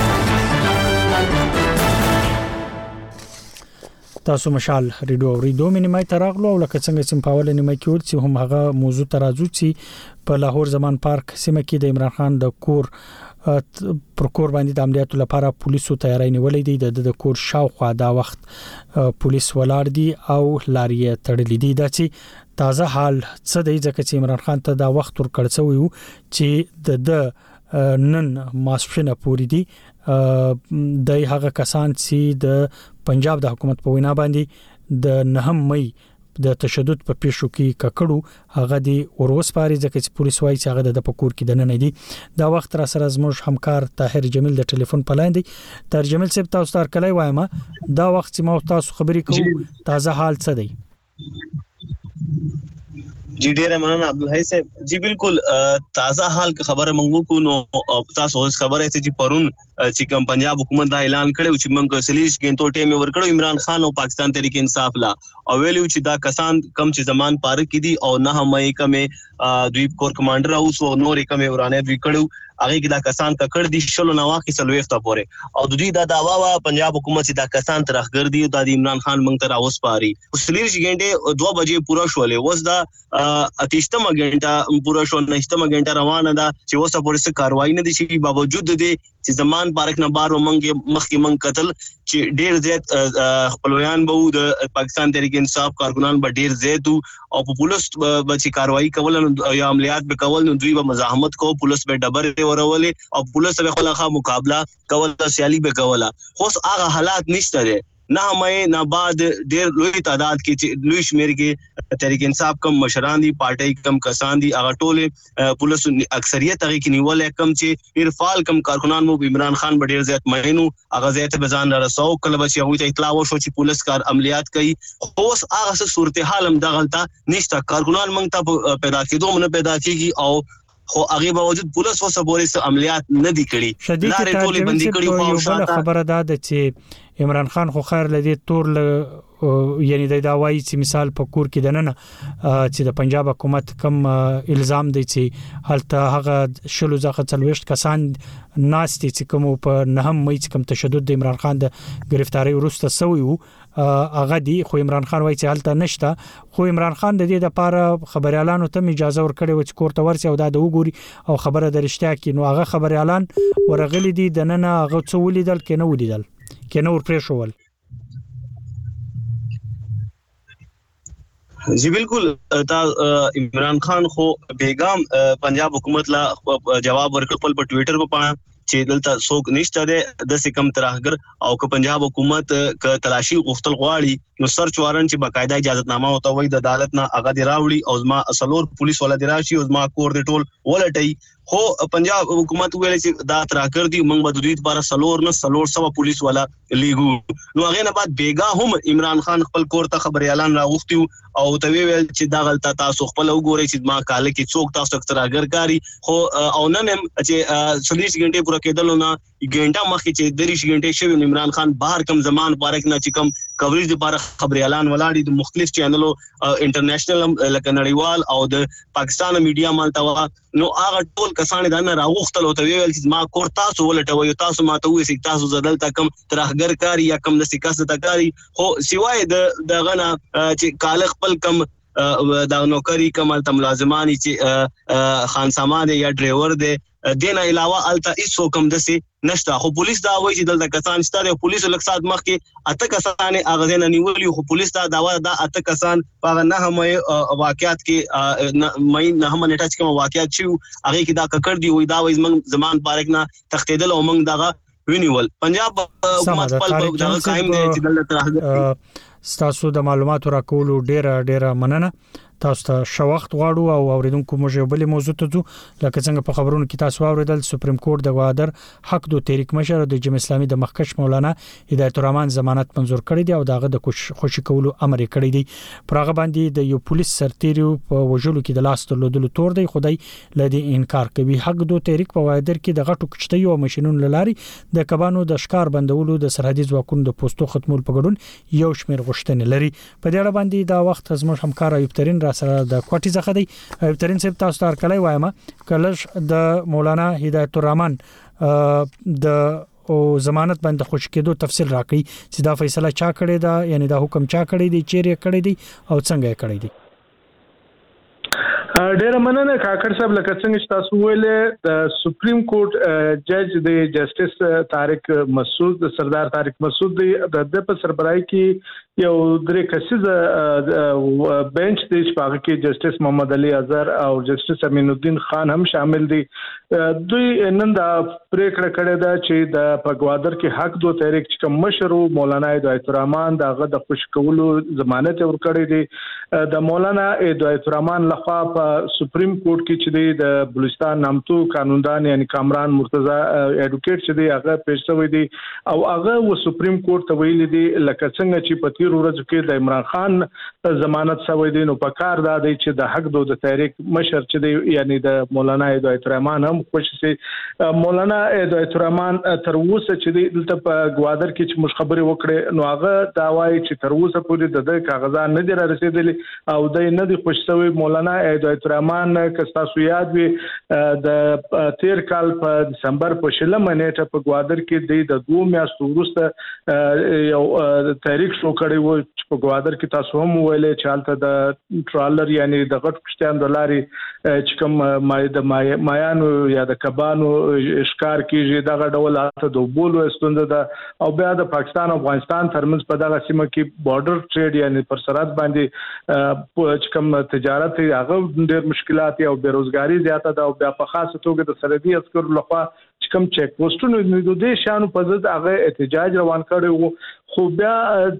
تاسو مشال ریډیو ریډیو مینیمای تراغلو او لکه څنګه چې په اول نیمه کې ورڅ هم هغه موضوع ترازو چې په لاهور زمان پارک سیمه کې د عمران خان د کور پر کور باندې د عملیاتو لپاره پولیسو تیاری نیولې دي. د کور شاوخوا دا وخت پولیس ولاړ دي او لاري تړلې دي. دا چې تازه حال څه دی ځکه چې عمران خان ته دا وخت ور کړڅوي وو چې د نن ماسپښین پورې دي د هغه کسان چې د پنجاب د حکومت په وینا باندې د نهم مې د تشدد په پیښو کې ککړو هغه دی اوروسپاري ځکه چې پولیس وايي چې هغه د پکور کې دنه نه دي. دا وخت را سره زموږ همکار طاهر جمیل د ټلیفون په لاین دی. طاهر جمیل صاحب تاسو تر کله وایم دا وخت چې ما تاسو خبرې کوم تازه حال څه دی؟ जी ډیره مننه عبدالحی صاحب. جی بالکل تازه حال کی خبره منغو کو نو تاسو اوس خبره چې پرون چې کوم پنجاب حکومت دا اعلان کړو چې موږ سلیش ګینټو ټیم ورکړو عمران خان او پاکستان تحریک انصاف لا او ویلو چې دا کسان کم چې زمان پار کې دي او نه مې کمه دوی کور کمانډر اوس او نور کمه ورانه دوی کړو هغه کې دا کسان ککړ دي شلو نوا کې سلويفتا پورې او د دوی دا داوا وا پنجاب حکومت چې دا کسان ترخګر دي او د عمران خان موږ تر اوس پاري سلیش ګینټه دوه بجې پورا شولې وس دا اتیشتمه غنټه پورا شو نهشتمه غنټه روانه ده چې وسه پولیس کاروایی نه دي شي باوجود دي چې زمان پارک نه بار ومنګ مخکې من قتل چې ډیر زیات خپلویان به د پاکستان تحریک انصاف کارګنان به ډیر زیات او په پولیس به کاروایی کول یا عملیات به کول نو دوی به مزاحمت کو پولیس به ډبر ورولې او پولیس به خلاخه مقابله کول سیالي به کوله خو هغه حالات نشته دي نه مې نه بعد ډېر لوی تعداد کې چې لوی شمیر کې تحریک انصاف کم مشران دي پارټي کم کسان دي هغه ټول پولیس اکثریت هغه کې نیول کم چې ارفال کم کارکنان مو عمران خان ډېر زیات مینو هغه زیات بزان رسو کله به چې هغه ته اطلاع وشو چې پولیس کار عملیات کوي اوس هغه څه صورتحال هم د غلطه نشته کارکنان موږ ته پیدا کېدو نه پیدا کیږي او خو هغه باوجود پولیس وسه پولیس عملیات نه دي کړی لارې ټولې بندي کړي خو شاته خبره ده چې عمران خان خو خیر لدی تور ل یعنی د داوای چې مثال په کور کې دننه چې د پنجاب حکومت کم الزام دی چې هلته هغه شلو ځخه څلويشت کسان ناستي چې کوم په نهم مې چې کوم تشدد د عمران خان د گرفتاری وروسته سوی وو هغه دی خو عمران خان وایي چې هلته نشته خو عمران خان د دې لپاره خبريالانو ته اجازه ورکړي و چې کوړه ورسي او دا د وګوري او خبره درشته کې نو هغه خبريالان ورغلي دي دننه هغه څو ولیدل کې نه ولیدل کې نه ور پرې شوول जी बिल्कुल تا عمران خان خو بیگام پنجاب حکومت لا جواب ورکړ په ټوئیټر په پاڼه چې دلته څوک نشته ده د سکم ترهګر او که پنجاب حکومت ک تلاشي غوښتل غواړي نو سرچ وارن چې باقاعده اجازهنامه وته وای د عدالت نه هغه دی راوړي او زما اصلور پولیس ولا دی راشي او زما کور دی ټول ولټي خو پنجاب حکومت ویل چې دا ترهګر دي موږ به د دې لپاره سلور نه سلور سو پولیس ولا لیګو نو هغه نه بعد بیگا هم عمران خان خپل کور ته خبري اعلان راغوښتي او ته ویل چې دا غلطه تاسو خپل وګورئ چې ما کال کې څوک تاسو ترهګر کاری خو او نن هم چې څلويش غنټه پوره کېدل نو غنټه مخکې چې دریش غنټه شوی عمران خان بهر کم زمان پارک نه چې کم کوریج لپاره خبري اعلان ولاړی د مختلف چینلو انټرنیشنل لکه نړیوال او د پاکستان میډیا مالته نو هغه ټول کسان دا نه راغوښتل او ته ویل چې ما کور تاسو ولټوي تاسو ما ته وې چې تاسو زدل تا کم ترهګر کاری یا کم د سکاسه تکاری خو سیوای د دغه نه چې کال خپل کم دا نوکری کمال ته ملازمانی چې خان سامان یا ډرایور دی دینه علاوه الته هیڅ کوم دسي نشته خو پولیس دا وایي چې دلته کسان شته او پولیس لکسات مخ کې اته کسان اغه نه نیولي خو پولیس دا داوا دا اته کسان په نه هم واقعیت کې مې نه هم نټاچ کوم واقعیت شو هغه کې دا ککړ دی وای دا وایي زمون زمان پارک نه تختیدل او موږ دغه وینیول پنجاب حکومت خپل دا قائم دی چې دلته ستاسو د معلوماتو راکولو ډیره ډیره مننه تاسو ته شوخت غواړو او اوریدونکو موږ بل موضوع ته ځو لکه څنګه په خبرونو کې تاسو اوریدل سپریم کورټ د غوادر حق دو تحریک مشر د جمهوریت اسلامي د مخکش مولانا هدایت الرحمن ضمانت منزور کړی دی او داغه د خوشی کولو امر کړی دی پرغه باندې د یو پولیس سرتیرو په وجلو کې د لاس تلودلو تور دی خدای لدی انکار کوي حق دو تحریک په غوادر کې د غټو کچتي او ماشينونو لاري د کبانو د ښکار بندولو د سرحدي ځواکونو د پوسټو ختمول په ګډون یو شمیر غشتنه لري په دې اړه باندې دا وخت زموږ همکار ایوب ترين را سره د کوټي څخه دی ایوب ترين صاحب تاسو ته کله وایم کلش د مولانا هدایت الرحمن د او ضمانت باندې خوش کېدو تفصیل راکړي چې دا فیصله چا کړی دا یعنی دا حکم چا کړی دی چیرې کړی دی او څنګه کړی دی ډیره مننه کاکړ صاحب لکه څنګه تاسو ویلې د سپریم کورټ جج د جسټس طارق مسعود د سردار طارق مسعود د د په سربراهي کې یو درې کسیزه بنچ د شپږ کې جسټس محمد علي اظهر او جسټس امین الدین خان هم شامل دي دوی نن دا پریکړه کړې ده چې د پګوادر کې حق دو تحریک چې مشر مولانا هدایت الرحمن دغه د خوش کولو ضمانت ورکړي دي د مولانا هدایت الرحمن لخوا په سپریم کورټ کې چې د بلوچستان نامتو قانوندان یعنی کامران مرتضی ایډوکیټ چې دی هغه پیښ شوی دی او هغه و سپریم کورټ ته ویل دي لکه څنګه چې په تیر ورځ کې د عمران خان ضمانت شوی دی نو په کار دا دی چې د حق دو د تحریک مشر چې دی یعنی د مولانا هدایت الرحمن هم خوش سي مولانا هدایت الرحمن تر اوسه چې دی دلته په گوادر کې چې مش خبري وکړي نو هغه دا وایي چې تر اوسه پورې د کاغذان نه دي را رسیدلي او د نه دي خوش شوی مولانا هدایت الرحمن که تاسو یاد وي د تیر کال په دسمبر په شلمه نیټه په گوادر کې د دوه میاشتو وروسته یو تحریک شو کړی و چې په گوادر کې تاسو هم ویلې چې حالت د ټرالر یعنی د غټ پښتون دلاري چې کوم مای د مایانو یا د کبانو ښکار کیږي دغه ډول حالت د بولو استوند ده او بیا د پاکستان او افغانستان ترمنځ په دغه سیمه کې بارډر ټریډ یعنی پر سرحد باندې چې کوم تجارت هغه ډېر مشکلات او بیروزګاری زیاته ده او بیا په خاصه توګه د سرحدي عسکرو لخوا کوم چیک پوسټونو د دې شانو په ضد هغه احتجاج روان کړی وو خو بیا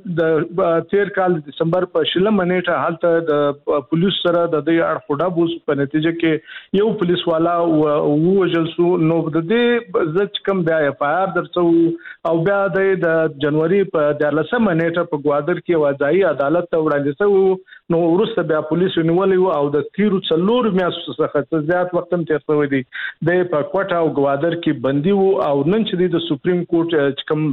د تیر کال دسمبر په شلم منېټه حالت د پولیس سره د دې اړخوډه بوس په نتیجه کې یو پولیس والا ووجل سو نو د دې ضد کوم بیا اف آی آر درڅو او بیا د جنوري په دلسم منېټه په ګوادر کې وځای عدالت ته وړاندې شو نو ورسته بیا پولیس نیولې او د تیرو څلور میاشتو څخه زیات وخت هم تیر شوی دی د په کوټه او ګوادر کې بندي وو او نن چې د سپریم کورټ کوم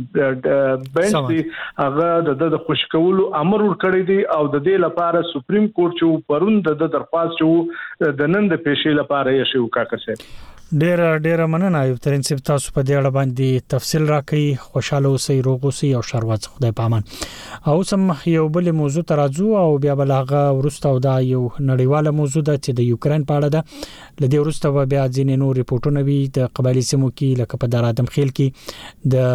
بنچ دی هغه د خوش کولو امر ورکړی دی او د دې لپاره سپریم کورټ چې پرون د درخواست چې د نن د پیښې لپاره یې شو کاکسه ډیر ډیر مننه یو ترین سپ تاسو په دې اړه باندې تفصیل راکړي خوشاله اوسئ روغ اوسئ او شروات خدای پامان او سم یو بل موضوع ترازو او بیا بلغه ورسته او دا یو نړیواله موضوع ده چې د یوکرين په اړه ده لدی ورسته بیا ځینې نور ریپورتونه وی د قبایلی سیمو کې لکه په درادم خیل کې د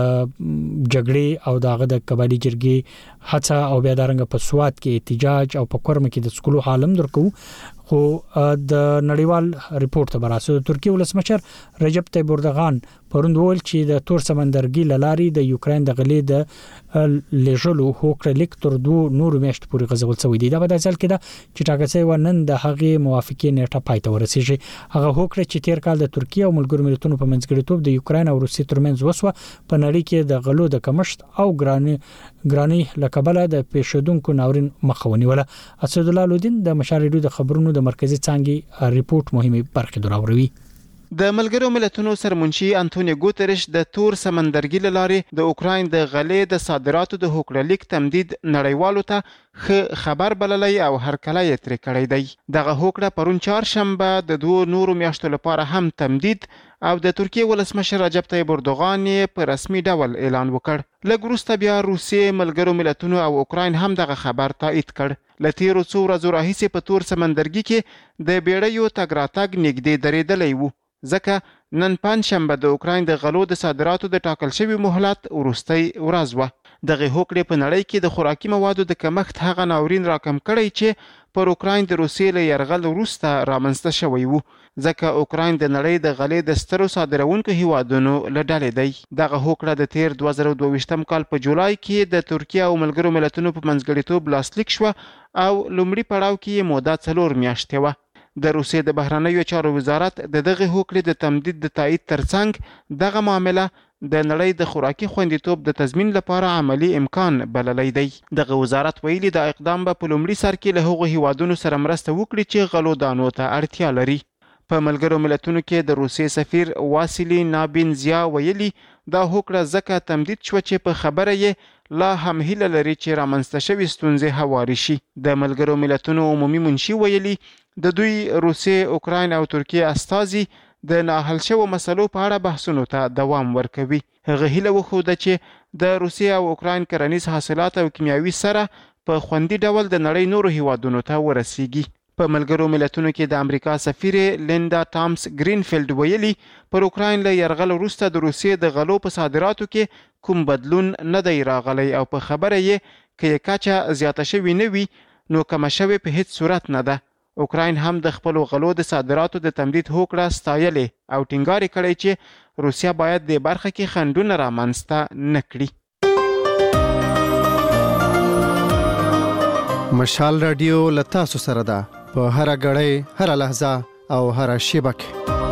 جګړې او دغه د قبایلی جرګې هڅه او بیا دارنګ په سواد کې احتجاج او په کورم کې د سکولو حالم درکو خو د نړیوال ریپورت ته براسه ترکیه ولسمشر رجب طیب اردوغان پروند ویل چې د تور سمندرګي لاري د یوکرين د غلې د لېژلو هوکړه لیک تر دوه نور میاشت پورې غځول شوې دی دا به د ځل کې دا چې ټاګه و نن د هغه موافقه نیټه پاتې ورسیږي هغه هوکړه چې تیر کال د ترکیه او ملګرو ملتونو په منځګړیتوب د یوکرين او روسیې ترمنځ وسوه په نړۍ کې د غلو د کمښت او ګرانی ګرانی لکبله د پیښودونکو ناورین مخاوني ولا اسد الله لودین د مشارډو د خبرونو د مرکزی څنګه ریپورت مهمه برخه دراوروي د ملګرو ملتونو سرمنشي انټونی ګوتریش د تور سمندرګي لارې د اوکراین د غلې د صادراتو د هوکړه لیک تمدید نړیوالو ته خبر بللی او هرکله یې تر کړی دی دغه هوکړه پرون چهارشنبه د دوه نورو میاشتو لپاره هم تمدید او د ترکیه ولسمشر رجب طیب اردوغان په رسمي ډول اعلان وکړ لږ وروسته بیا روسیې ملګرو ملتونو او اوکراین هم دغه خبر تایید کړ لتیرو څو ورځو راهیسې په تور سمندرګي کې د بیړیو تګ راتګ نږدې درېدلی وو ځکه نن پنځشنبه د اوکراین د غلو د صادراتو د ټاکل شوی مهلت ورستۍ ورځ و دغه هوکړې په نړۍ کې د خوراکي موادو د کمښت هغه ناورین راکم کړی چې پر اوکراین د روسیې له یرغل وروسته رامنځته شوی وو ځکه اوکراین د نړۍ د غلې د سترو صادرونکو هیوادونو له ډلې دی دغه هوکړه د تیر دوه زره دوه ویشتم کال په جولای کې د ترکیه او ملګرو ملتونو په منځګړیتوب لاسلیک شو او لومړی پړاو کې موده څلور میاشتې و د روسیې د بهرنیو چارو وزارت د دغه هوکړې د تمدید د تایید ترڅنګ دغه معامله د نړۍ د خوراکي خوندیتوب د تضمین لپاره عملی امکان بللی دی دغه وزارت ویلي د اقدام به په لومړي سر کې له هغو هیوادونو سره مرسته وکړي چې غلو دانو ته اړتیا لري په ملګرو ملتونو کې د روسیې سفیر واسیلی نابینزیا ویلي دا هوکړه ځکه تمدید شو چې په خبره یې لا هم هیله لري چې رامنځته شوي ستونزې هواري شي د ملګرو ملتونو عمومي منشي ویلي د دوی روسیې اوکراین او ترکیه استازي د ناحل شوو مسلو په اړه بحثونو ته دوام ورکوي هغه هیله وښوده چې د روسیې او اوکراین کرنیز حاصلات او کیمیاوي سره په خوندي ډول د نړۍ نورو هیوادونو ته ورسیږي په ملګرو ملتونو کې د امریکا سفیر لیندا ټامس گرینفیلد ویلي پر اوکراین له یرغل وروسته د روسیې د غلو په صادراتو کې کوم بدلون نه دی راغلی او په خبره یې کې کچا زیاته شوی نه وي نو کم شوی په هیڅ صورت نه ده اوکراین هم د خپل غلو د صادراتو د تمدید هوکړه ستایلې او ټینګار کړی چې روسیا باید د برخه کې خنډونه رامنځته نه کړي مشال رادیو لتاسو سره ده په هر غړې هر لحظه او هر شبکه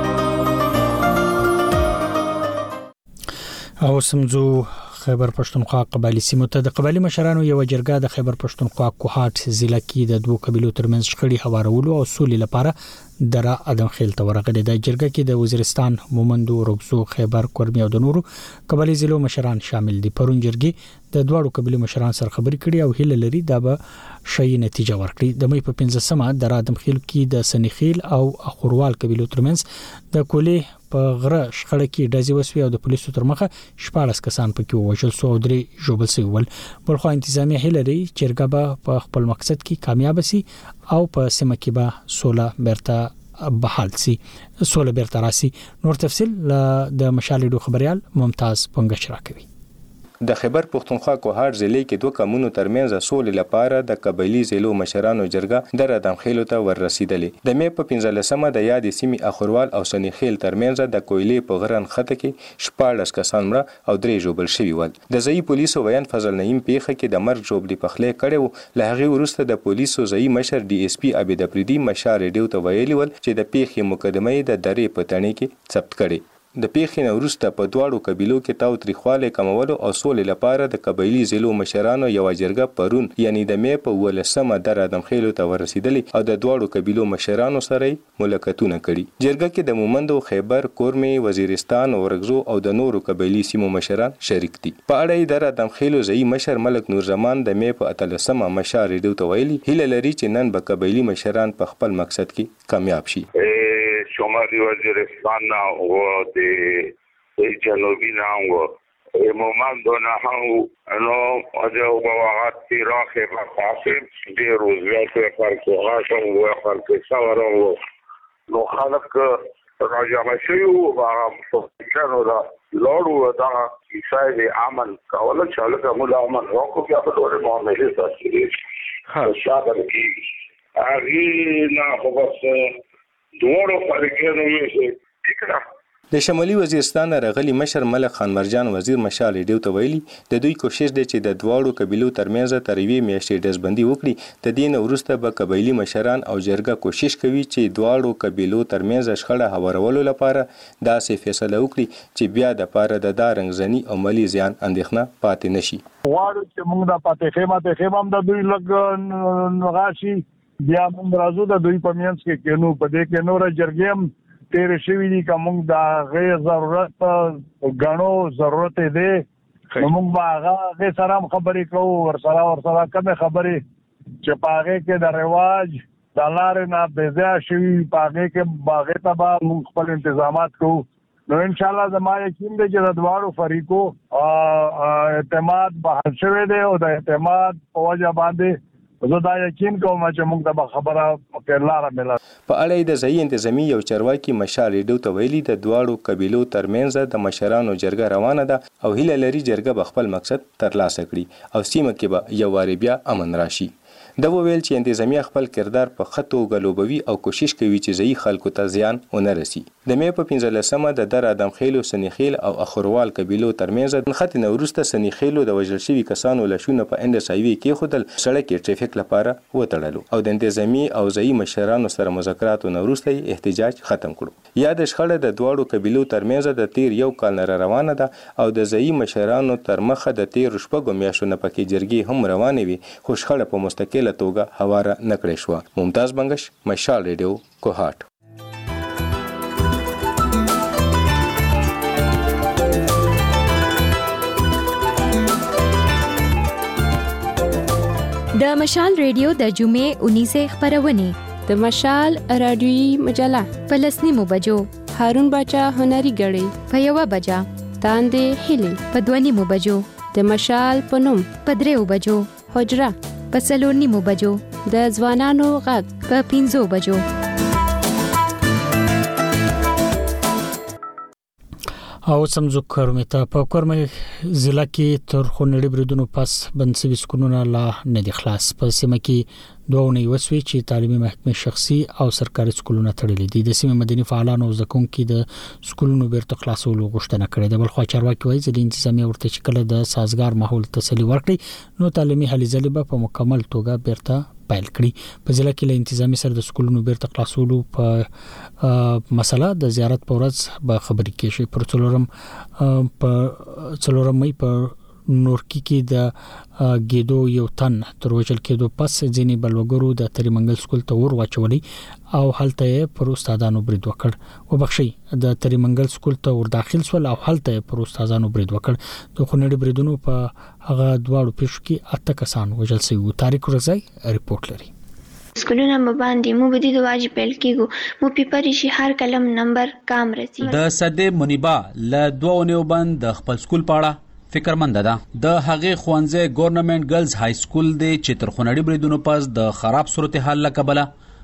او سمزو خیبر پښتونخوا قبایلی سیمو ته د قبایلی مشرانو یو جرګه د خیبر پښتونخوا کوهات ضلع کې د دوه قبیلو ترمنځ شخړې هوارولو او سولې لپاره درا ادم خیل ته ورغلې د جرګه کې د وزیرستان مومندو رغزو خیبر کورمي او د نورو قبایلی ضلعو مشران شامل دي پرون جرګې د دوه قبیلو مشران سره خبرې کړي او هیله لري دا به شي نتیجه ورکړي د مې په پنځمه د ادم خیل کې د سنخیل او اخوروال قبیلو ترمنځ د کولې په غره شخړه کې ډزې وسوي او د پولیسو تر مخه شپږ کسان پکې ووژل شو او درې ژوبل شوي ول بلخو انتظامی هیله لري چې جرګه به په خپل مقصد کې کامیاب شي او په سیمه کې به سوله برته بحال شي سوله برته راسي نور تفصیل د مشالډو خبريال ممتاز پنګش راکوي د خیبر پښتونخوا کوهاټ ضلع کې دوه کمونو ترمنځ سولې لپاره د قبایلی ضلعو مشرانو جرګه د ردمخیلو ته ور رسیدلې. د مې په پنځلسمه د یادې سیمې اخروال او سنیخیل ترمنځ د کویلې په غرن خطه کې شپاړس کسان مړه او درې ژوبل شوي ول. د ځایي پولیسو ویان فضل نعیم پیښه کې د مرګ ژوبلې پخلی کړی و. له هغې وروسته د پولیسو ځایي مشر ډي اس پي عبید افریدي مشال ریډیو ته ویلي ول چې د پیښې مقدمه یې د درې په تڼۍ کې ثبت کړې. د پیښې نه وروسته په دواړو قبیلو کې تاوتریخوالی کمولو او سولې لپاره د قبایلي ضلعو مشرانو یوه جرګه پرون یعنی د مې په اوولسمه د ردمخیلو ته ورسېدلې او د دواړو قبیلو مشرانو سره یې ملاقاتونه کړي. جرګه کې د مومندو، خیبر، کورمې، وزیرستان، ورغزو او د نورو قبایلي سیمو مشران شریک دي. په اړه یې د ردمخیلو ځایي مشر ملک نور زمان د مې په اتلسمه مشال ریډیو ته ویلي هیله لري چې نن به قبایلي مشران په خپل مقصد کې کامیاب شي. شمالی وزیرستان نه و د جنوبی نه و مومندو نه هم نو د وغات تیراخ بخافم د روزویت خلق غاشم و خلق سورم و نو خلق راجعه شوی و فکرانو دا لوړو دا کیسای د عمل کوله چې هلته موږ عمل وکړو بیا په ډول معاملې ساتي شاته کې هغې نه خو بس دوړو فارقینو مې ټیکړه. د شمالي وزیرستان راغلي مشر ملک خان مرجان وزیر مشال ریډیو ته ویلي د دوی کوشش دی چې د دواړو قبیلو ترمنځ تر یوې میاشتې ډزبندي وکړي. د دې نه وروسته به قبایلي مشران او جرګه کوشش کوي چې دواړو قبیلو ترمنځ شخړه هوارولو لپاره داسې فیصله وکړي چې بیا د پاره د دارنګ زنی او مالی زیان اندېښنه پاتې نشي. غواړو چې موږ د پاتې خیمه ته خیمه هم د دوی لږ نغاشي بیا موږ راځو د دوی په منځ کې کینو په دې کې نور جرګې هم تیرې شوي دي که موږ د هغې ضرورت ګڼو ضرورت یې دی نو موږ به هغه هغې سره هم خبرې کوو ورسره ورسره کمې خبرې چې په هغې کې د رواج د لارې نه بېځایه شوي په هغې کې به هغې ته به موږ خپل انتظامات کوو. نو انشاءالله زما یقین دی چې د دواړو فریقو اعتماد بحال شوی دی او د اعتماد په وجه باندې زه دا یقین کوم چې موږ ته به خبره په لاره مله. په اړه یې د ځایي انتظامي یو چارواکي مشال ریډیو ته ویلي د دواړو قبیلو ترمنځ د مشرانو جرګه روانه ده او هیله لري جرګه به خپل مقصد ترلاسه کړي او سیمه کې به یو وارې بیا امن راشي. دا وویل چې انتظامیه خپل کردار په ښه توګه لوبوي او کوشش کوي چې ځایي خلکو ته زیان ونه رسي. د مې په پنځلسمه د در ادمخیلو، سنیخیل او اخروال قبیلو ترمنځ د نښتې نه وروسته سنیخیلو د وژل شوي کسانو لاشونه په انډس هایوې کېښودل، سړک یې ټریفیک لپاره وتړلو او د انتظامي او ځایي مشرانو سره مذاکراتو نه وروسته یې احتجاج ختم کړو. یا د شخړه د دواړو قبیلو ترمنځ د تیر یو کال نه روانه ده او د ځایي مشرانو تر مخه د تیرو شپږو میاشتو نه پکې جرګې هم روانې وي، خو شخړه په مستقله توګه هواره نه کړې شوه. ممتاز بنگش، مشال ریډیو، کوهاټ. د مشال ریډیو د جمعې اونیسه خبرونه د مشال رادیوي مجله په لسنیمو بجو، هارون باچا هنري غړي په یوه بجه، تاندې هلي په دوه نیمو بجو، د مشال په نوم په دریو بجو، حجره په څلور نیمو بجو، د ځوانانو غږ په پنځو بجو. او سمزو کورمه په کورمه ضلع کې تر خونړي بریدونو پس بنسوي سکونونه لا نه دي خلاص. په سیمه کې دوه نه وسوي چې تعلیمي محکمې شخصي او سرکاري سکولونه تړلي دي. د سیمه مدني فعالانو او زکونکو د سکولونو بیرته خلاصولو غوښتنه کړې ده. بل خو چارواکي وایي چې د انتظامی ورته چې کله د سازگار ماحول تسلی ورکړي نو تعلیمي هلې ځلې به په مکمل توګه بیرته پیل کړي. په ضلع کې له انتظامی سره د سکولونو بیرته خلاصولو په مسله د زیارت په ورځ به خبرې کیږي. پر څلورم په څلورم مې په نورکی کې د ګیدو یو تن تر وژل کېدو پس ځینې بلوګرو د تریمنګل سکول ته ور واچولي او هلته یې پر استادانو برید وکړ. وبخښي د تریمنګل سکول ته ور داخل سول او هلته یې پر استادانو برید وکړ. د خونړي بریدونو په هغه دواړو پیښو کې اته کسان وژل شوي. تاریخ ورځي ریپورت لري. سکولونه باندې مو بدی د واجب پیل کیږي مو پیپر شي هر کلم نمبر کام رسی. د صدې منیبا ل دوه نیو بند د خپل سکول پاړه فکرمند ده. د هغې خوانځه ګورنمنت ګرلز های سکول دی چې تر خونړي بریدونو پس د خراب صورتحال لکبله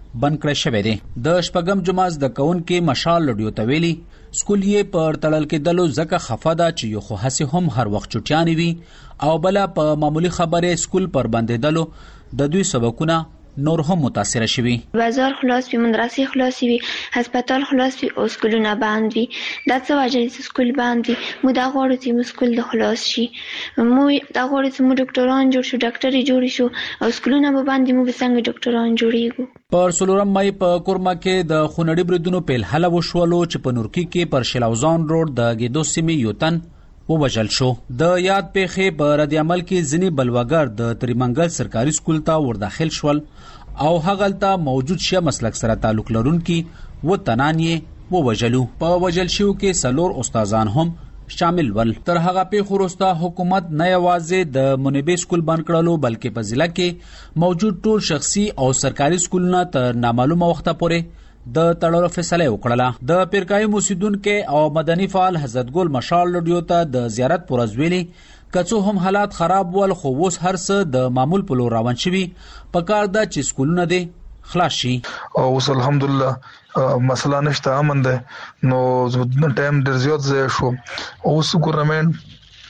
بند کړی شوی دی. د شپږم جمعه د کون کې مشال لډیو تویلی سکول یې پر تړل کېدلو ځکه خفه ده چې یو خو هسې هم هر وخت چټیانې وي او بله په معمولی خبرې سکول پر بندېدلو د دوی سبقونه نور هم متاثر شوي. بازار خلاص وي، مدرسې خلاص وي، هسپتال خلاص وي او سکولونه بند وي. دا څه وجه چې سکول بند وي؟ موږ دا غواړو چې موږ سکول د خلاص شي. موږ دا غواړو چې موږ ډاکټران جوړ شو، ډاکټرې جوړ شو او سکولونه به بند وي، موږ به څنګه ډاکټران جوړیږو؟ پر څلورم مای په کورما کې د خونړي بریدونو پیل حل وشولو چې په نورکی کې پر شلاوزان روډ د ګیدو سیمې یو تن ووژل شو. د یاد پیښې په رد عمل کې ځینې بلوګر د تریمنګل سرکاري سکول ته ورداخل شول او هغلته موجود شیا مسلک سره تعلق لرونکي و تنان یې ووژلو. په وژل شو کې څلور استادان هم شامل ول. تر هغه پیښو وروسته حکومت نه یوازې د منیبې سکول بند کړلو بلکې په ضلع کې موجود ټول شخصي او سرکاري سکولونه تر نامعلومه وخته پورې د تړلو فیصله وکړه. د پیرکای موسیدونکو او مدني فعال حضرت ګل مشال لډیو ته د زیارت پرځویلي کڅو هم حالات خراب ول خو اوس هر څه د معمول په لور روان شوي. پکار ده چې سکولونه دي خلاص شي. اوس الحمدلله مسله نشته، امن ده. نو ټایم ډیر زیات ځای شو. اوس ګورنمنت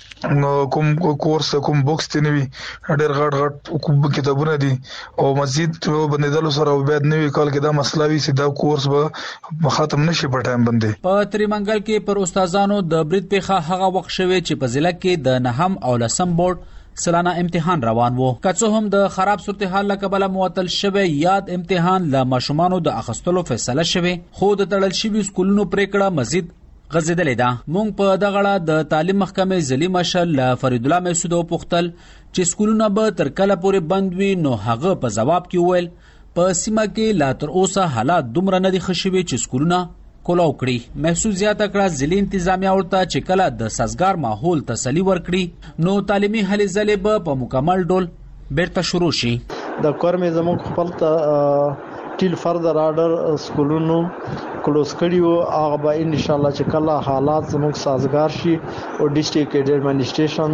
کوم کورس کوم بوکس تی نوي ډېر غټ غټ کوم کتابونه دي او مزید بندیدلو سره باید نوې کال کې دا مسله وي چې دا کورس به ختم نشي په ټایم باندې. په تریمنګل کې پر استادانو د برید پیښه هغه وخت شوه چې په ضلع کې د نهم او لسم بورډ سلانه امتحان روان وو. کڅو هم د خراب صورتحال لکبله معطل شوه یاد امتحان له ماشومانو د اخستلو فیصله شوه خو د تړل شوي سکولونو پریکړه مزید غزیدلې ده. مونږ په دغه اړه د تعلیم محکمې ځلي مشر له فرید الله مسعود وپوښتل چې سکولونه به تر کله پورې بند وي. نو هغه په جواب کې وویل په سیمه کې لا تر اوسه حالات دومره نه دي ښه شوي چې سکولونه کولاو کړي. محسوس زیاته کړه ځلي انتظامیه ورته چې کله د سازګار ماحول تسلی ورکړي نو تعلیمي هلې ځلې به په مکمل ډول بیرته شروع شي. د کورمې زموږ خپل ته ټیل فردر آرډر سکولونو کلوز کړیو هغه به ان شاء الله چې کله حالات زموږ سازگار شي او ډیسټریکټ ایڈمنسټریشن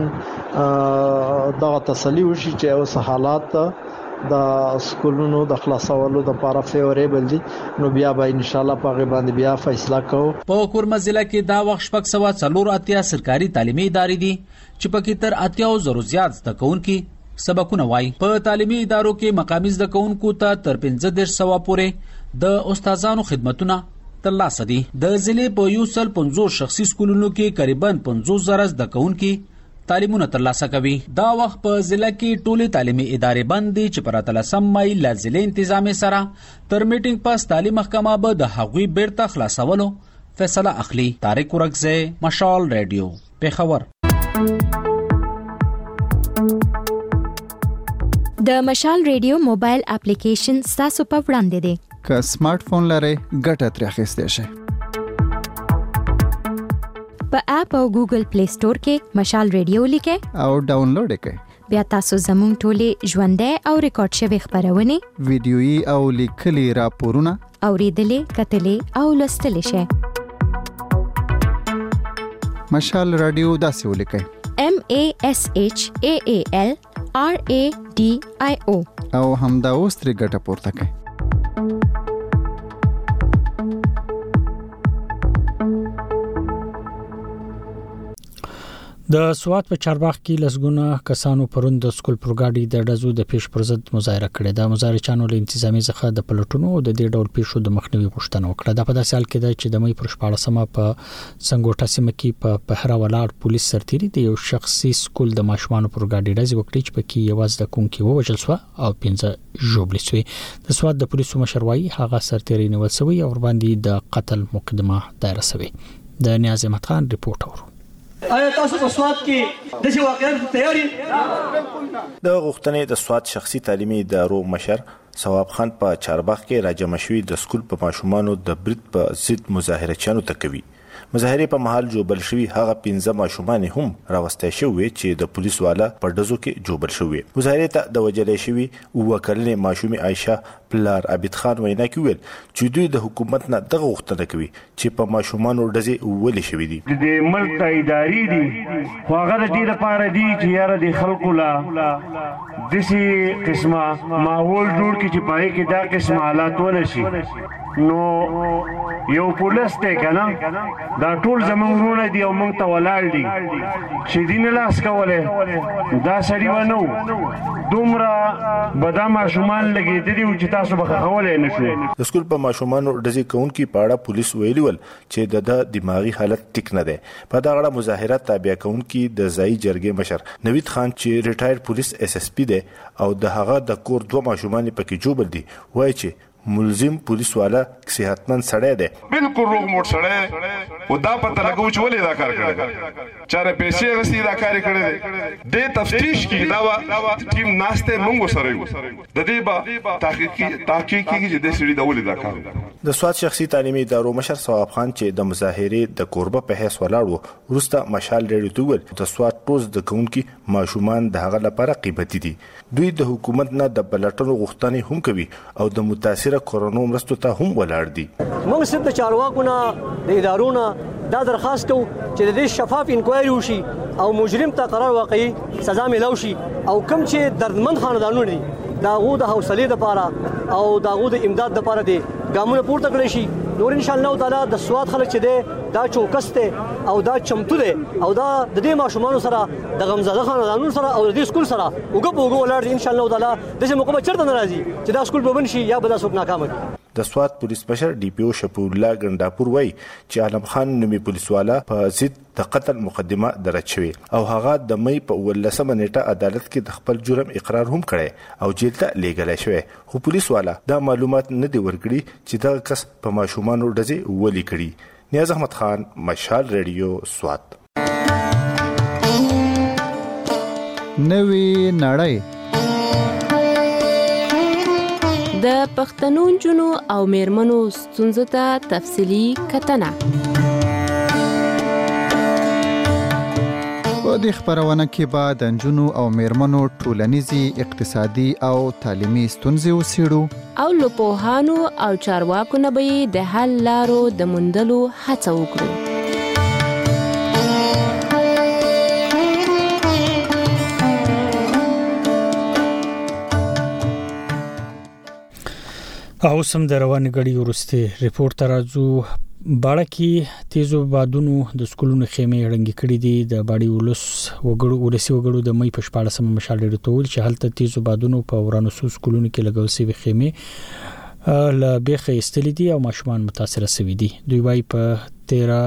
دغه تسلی وشي چې اوس حالات د سکولونو د خلاصولو د لپاره فیوریبل دي نو بیا به ان شاء الله په غو باندې بیا فیصله کوو. په کورما ضلع کې دا وخت شپږ سوه څلور اتیا سرکاري تعلیمي ادارې دي چې پکې تر اتیا زرو زیات زده کوونکي سبقونه وای. په تعلیمي ادارو کې مقامي زده کوونکو ته تر پنځه دېرش سوه پورې د استادانو خدمتونه ترلاسه دي. د ضلع په یو سل پنځوس شخصي سکولونو کې تقریبا پنځوس زره زده کوونکي تعلیمونه ترلاسه کوي. دا وخت په ضلع کې ټولې تعلیمي ادارې بند دي چې پر اتلسم مای له ضلع انتظامیه سره تر میټینګ پاس تعلیم محکمه به د هغوی بیرته خلاصولو فیصله اخلي. طارق ورکزه، مشال ریډیو، پیښور. د مشال ریډیو موبایل اپلیکیشن ستاسو په وړاندې دی. که سمارټ فون لرئ ګټه ترې اخیستی شئ. په اپ او ګوګل پلی سٹور کې مشال ریډیو لیکئ او ډاونلوډ کړئ. بیا تاسو زموږ ټولې ژوندۍ او ریکارډ شوي خبرونه، ویډیويي او لیکلي راپورونه اوریدلې، کتلې او لوستلې شئ. مشال رادیو داسې ولیکئ: M A S H A A L R A D I O او همدا اوس ترې ګټه پورته کړئ. د سوات په چارباغ کې لسګونه کسانو پروند د سکول پروګاډي د ډزو د پیش پر ضد مظاهره کړې ده. مظاهرچانو له انتظامی څخه د پلټونو او د دې ډول پیښو د مخنیوي غوښتنه وکړه. دا په داسې حال کې ده چې د مې پر شپاړسمه په سنگوټه سیمه کې په پهرا ولاړ پولیس سرتیري د یو شخصي سکول د ماشومان پروګاډي ډز وکړي چې پکې یواز د کونکي ووجل شو او پنځه ژوبل شوی. د سوات د پولیسو مشر وايي هغه سرتیري نیول شوی او ور باندې د قتل مقدمه دایره شوی. د نیاز احمد خان ریپورت اورو. آیا تاسو په سوات کې د شي واقعیت تیاری؟ د غوښتنې د سوات شخصي تعلیمي ادارو مشر ثواب خان په چارباغ کې راجمع شوی د سکول په ماشومانو د برید په ضد مظاهره چانو تکوي. مظاهره په محل جوبل شوی هغه پنځه ماشومان هم راوستي شوی چې د پولیس والا په دزو کې جوبل شوی. مظاهره ته د وجلې شوی وکړنې ماشومې عائشه پلار عبید خان وینا کوي چې دوی د حکومت نه دغه غوښتنه کوي چې په ماشومانو ډزې ولې شوې دي. د ملک ته اداري دي خو هغه د دې لپاره دي چې یاره د خلکو لا داسې قسمه ماحول جوړ کړي چې پای کې دا قسم حالات ونشي. نو یو پولیس ته کنه دا ټول زمونږ ورونه دي او موږ ته ولاړ دي چې دین لاس کوله دا سړی ونه دومره بدا ماشومان لګېدلي و چې تاسو به خولای نه شئ. د سکول په ماشومانو ډزې کوونکي په اړه پولیس ویلي ول چې د دماغي حالت ټیک نه دی. په دغه اړه مظاهرات تابع کوونکي د ځایي جرګې مشر نوید خان چې ریټایر پولیس اس اس پی دی او د هغه د کور دوه ماشومان پکې جوړ دي وایي چې ملزم پولیس والا صحتمند سړی دی. بالکل روغ موټ سړی و دا پته لګو چې ولې دا کار کړی چاره پیسې غسي دا کار کړی دی. تفتیش کی دا ټیم ناشته مونږ سره یو د دې با تحقیقي تحقیقي چې د سړي دا ولې دا کار. د سواد شخصي تعلیمي ادارو مشر ثواب خان چې د مظاهرې د کوربه په حیث ولاړ و وروسته مشال ریډیو ته ویل د سواد ټوز د کوونکي ماشومان د هغه لپاره قیمتي دي. دوی د حکومت نه د بلټونو غوښتنې هم کوي او د متاثر کورونو مرستو ته هم ولاړ دي. موږ صرف د چارواکو نه د ادارو نه دا درخواست کوو چې د دې شفاف انکوایري وشي او مجرم ته قرار واقعي سزا ملو شي او کوم چې دردمند خاندانونه دي داغو د حوصلې لپاره او داغو د امداد لپاره دي ګامونه پورته کړی شي. نور ان شاء الله تعالی د سواد خلک چې دي دا چوکس ته او دا چمتو دي او دا د دې ماشومان سره د غمزاده خاندانونو سره او د دې سکول سره وګ په وګ ولاړ دي ان شاء الله تعالی د څه مقام چرته ناراضي چې دا سکول به بنشي یا به دا څوک ناکام دي. د سواد پولیس مشر ډي پی او شفیع الله ګنداپور وایي چې عالم خان نومي پولیس والا په ضد د قتل مقدمه درج شوی او هغه د مې په ولسمه نیټه عدالت کې د خپل جرم اقرار هم کړی او جیل ته لیږل شوی. خو پولیس والا دا معلومات نه دی ورکړي چې دا کس په ماشومانو ډزې ولې کړي. نیاز احمد خان، مشال ریډیو، سواد. نوی نړۍ د پښتنو جنو او میرمنو ستونزو ته تفصیلی کتنه. په دې خبرونه کې به د نجونو او میرمنو ټولنیزي، اقتصادي او تعلیمي ستونزې وڅېړو او له پوهانو او چارواکو نه به د حل لارو د موندلو هڅه وکړو. او سم د رواني غړي ورسته ریپورت راځو. باړه کې تیزو بادونو د سکولونو خیمه رنګ کړي دي. د باړي ولس وګړو ورسي وګړو د مې په شپاړه سم مشال لري ټول چې هلته تیزو بادونو په ورانو سکولونو کې لګول سوي خیمه ل بیخه استلې دي او ماشومان متاثر شوي دي. دوی وايي په تیرا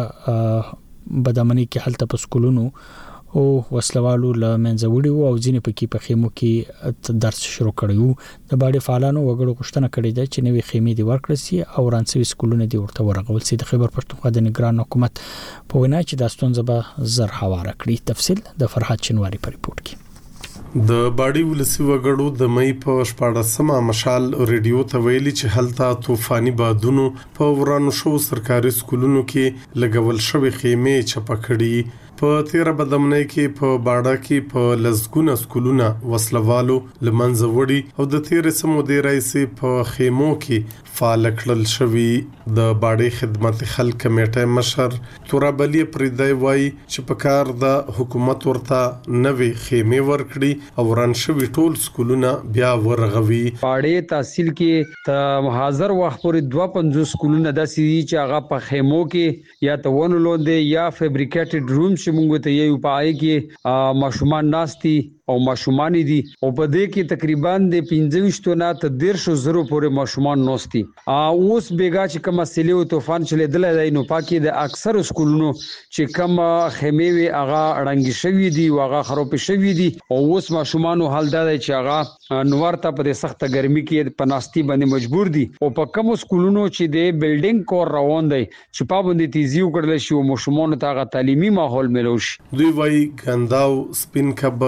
بدامنی کې هلته په سکولونو او وسلوالو له منځوړي او ځینې پکې په خیمو کې درس شروع کړیو. د باندې فعالانو وګړو غوښتنه کړې ده چې نوې خیمې دی ورکړل شي او رانسوي سکولونه دی ورته ورغول شي. د خیبر پښتونخوا د نگران حکومت په وینا چې د ستونزه به زر حواله کړی. تفصیل د فرحات چنواری په ریپورت کې. د باډي ولسی وګړو د مې په شپاړسمه مشال ریډیو ته ویلي چې هلته طوفاني بادونو په ورانو شو سرکاري سکولونو کې لګول شوی خیمې چپه کړي. په تیر بدمنۍ کې په باډا کې په لزګونه سکولونه وسلوالو لمنځه وړي او د تیر سمو دی رئیس په خیمو کې فعال کړل شوی. د باډي خدمت خلک کمیټه مشر تورابلی پریدای وای چې په کار د حکومت ورته نوې خیمې ورکړي او وران شوی ټول سکولونه بیا ورغوي. باډي تحصیل کې ته حاضر وخت پورې دوه پنځوس سکولونه داسې چې هغه په خیمو کې یا ته ونلو دي یا فیبریکیټډ رومز مونږ ته یو پای کې ماشومان ناشتي او ماشومان دي او په دې کې تقریبا د پنځه نه تر ډیر شو زرو پورې ماشومان نوستي. اوس بیګا چې کوم مسلې او طوفان چلے دل دی نو پاکي د اکثر سکولونو چې کوم خیمه وی هغه اړنګ شوی دي او هغه خراب شوی دي او اوس ماشومان حال دا دی چې هغه نور ته په سخت ګرمي کې په ناشتي باندې مجبور دي او په کوم سکولونو چې د بلډینګ کور روان دی چې په باندې تیزی وکړل شي او ماشومان ته هغه تعلیمي ماحول ملوش. دوی وای ګنداو سپین خبر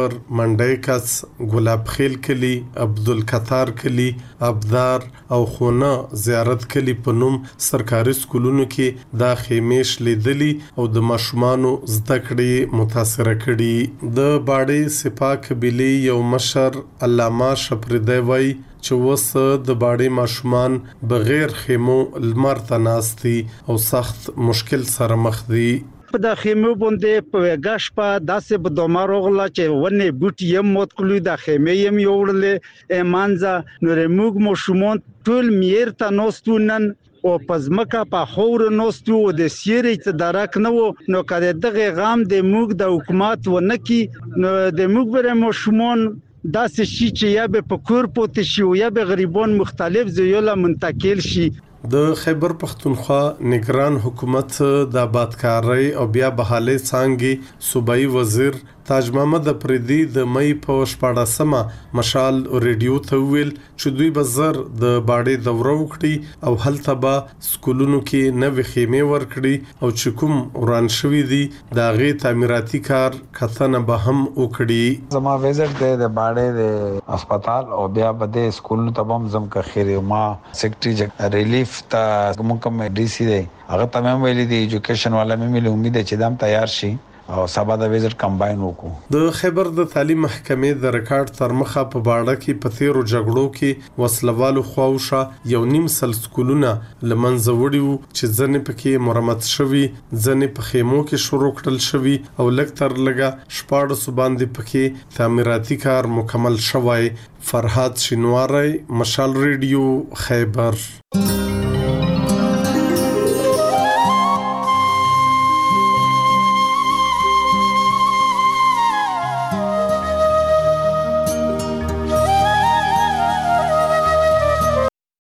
لنډی کس، ګلاب خیل کلی، عبدالکتار کلی، ابدار او خونه زیارت کلی په نوم سرکاري سکولونو کې دا خیمې شلیدلي او د ماشومانو زده کړې متاثره کړي. د باړې سپاه قبیلې یو مشر علامه شپردی وایي چې اوس د باړې ماشومان بغیر خیمو لمر ته ناست دي او سخت مشکل سره مخ دي. په د خیمو باندې په غاښ په داسې په دومره غلا چې ونه بوټي یم موت کړی د خیمې یم یوړلې ایمانځه نور موږ مشمون ټول میر ته نوستونن او پزمکه په خور نوستو د سیری ته درک نه وو نو کده دغه غام د موږ د حکومت و نه کی نو د موږ بر مشمون داسې شي چې یا به په کور پوت شي او یا به غریبان مختلف زیوله منتقل شي. د خیبر پختونخوا نگران حکومت د آبادکارۍ او بیا بحالۍ څانګې صوبایي وزیر تاج محمد افریدي د مې په شپاړسمه مشال ریډیو ته ویل چې دوی به زر د باړې دوره وکړي او هلته به سکولونو کې نوې خیمې ورکړي او چې کوم وران شوي دي د هغې تعمیراتي کار کتنه به هم وکړي. زما ویزټ دی د باړې د هسپتال او بیا به د سکولونو ته هم زم که خیر ما سیکټري ریلیف ته کوم کوم ډي سي دی هغه تمام ویلي دی ایجوکیشن والا مې ملي امید چې دام تیار شي او سبا د ویزټ کمباین وکړو. د خیبر د تعلیم محکمې د ریکارډ تر مخه په باړه کې په تیرو جګړو کې وسلوالو خواوشه یو نیم سل سکولونه لمنځه وړي وو چې ځنې پکې مرمت شوي، ځنې په خیمو کې شروع کړل شوي او لږ تر لږه شپاړسو باندې پکې تعمیراتي کار مکمل شوی. فرهاد شینواری، مشال ریډیو، خیبر.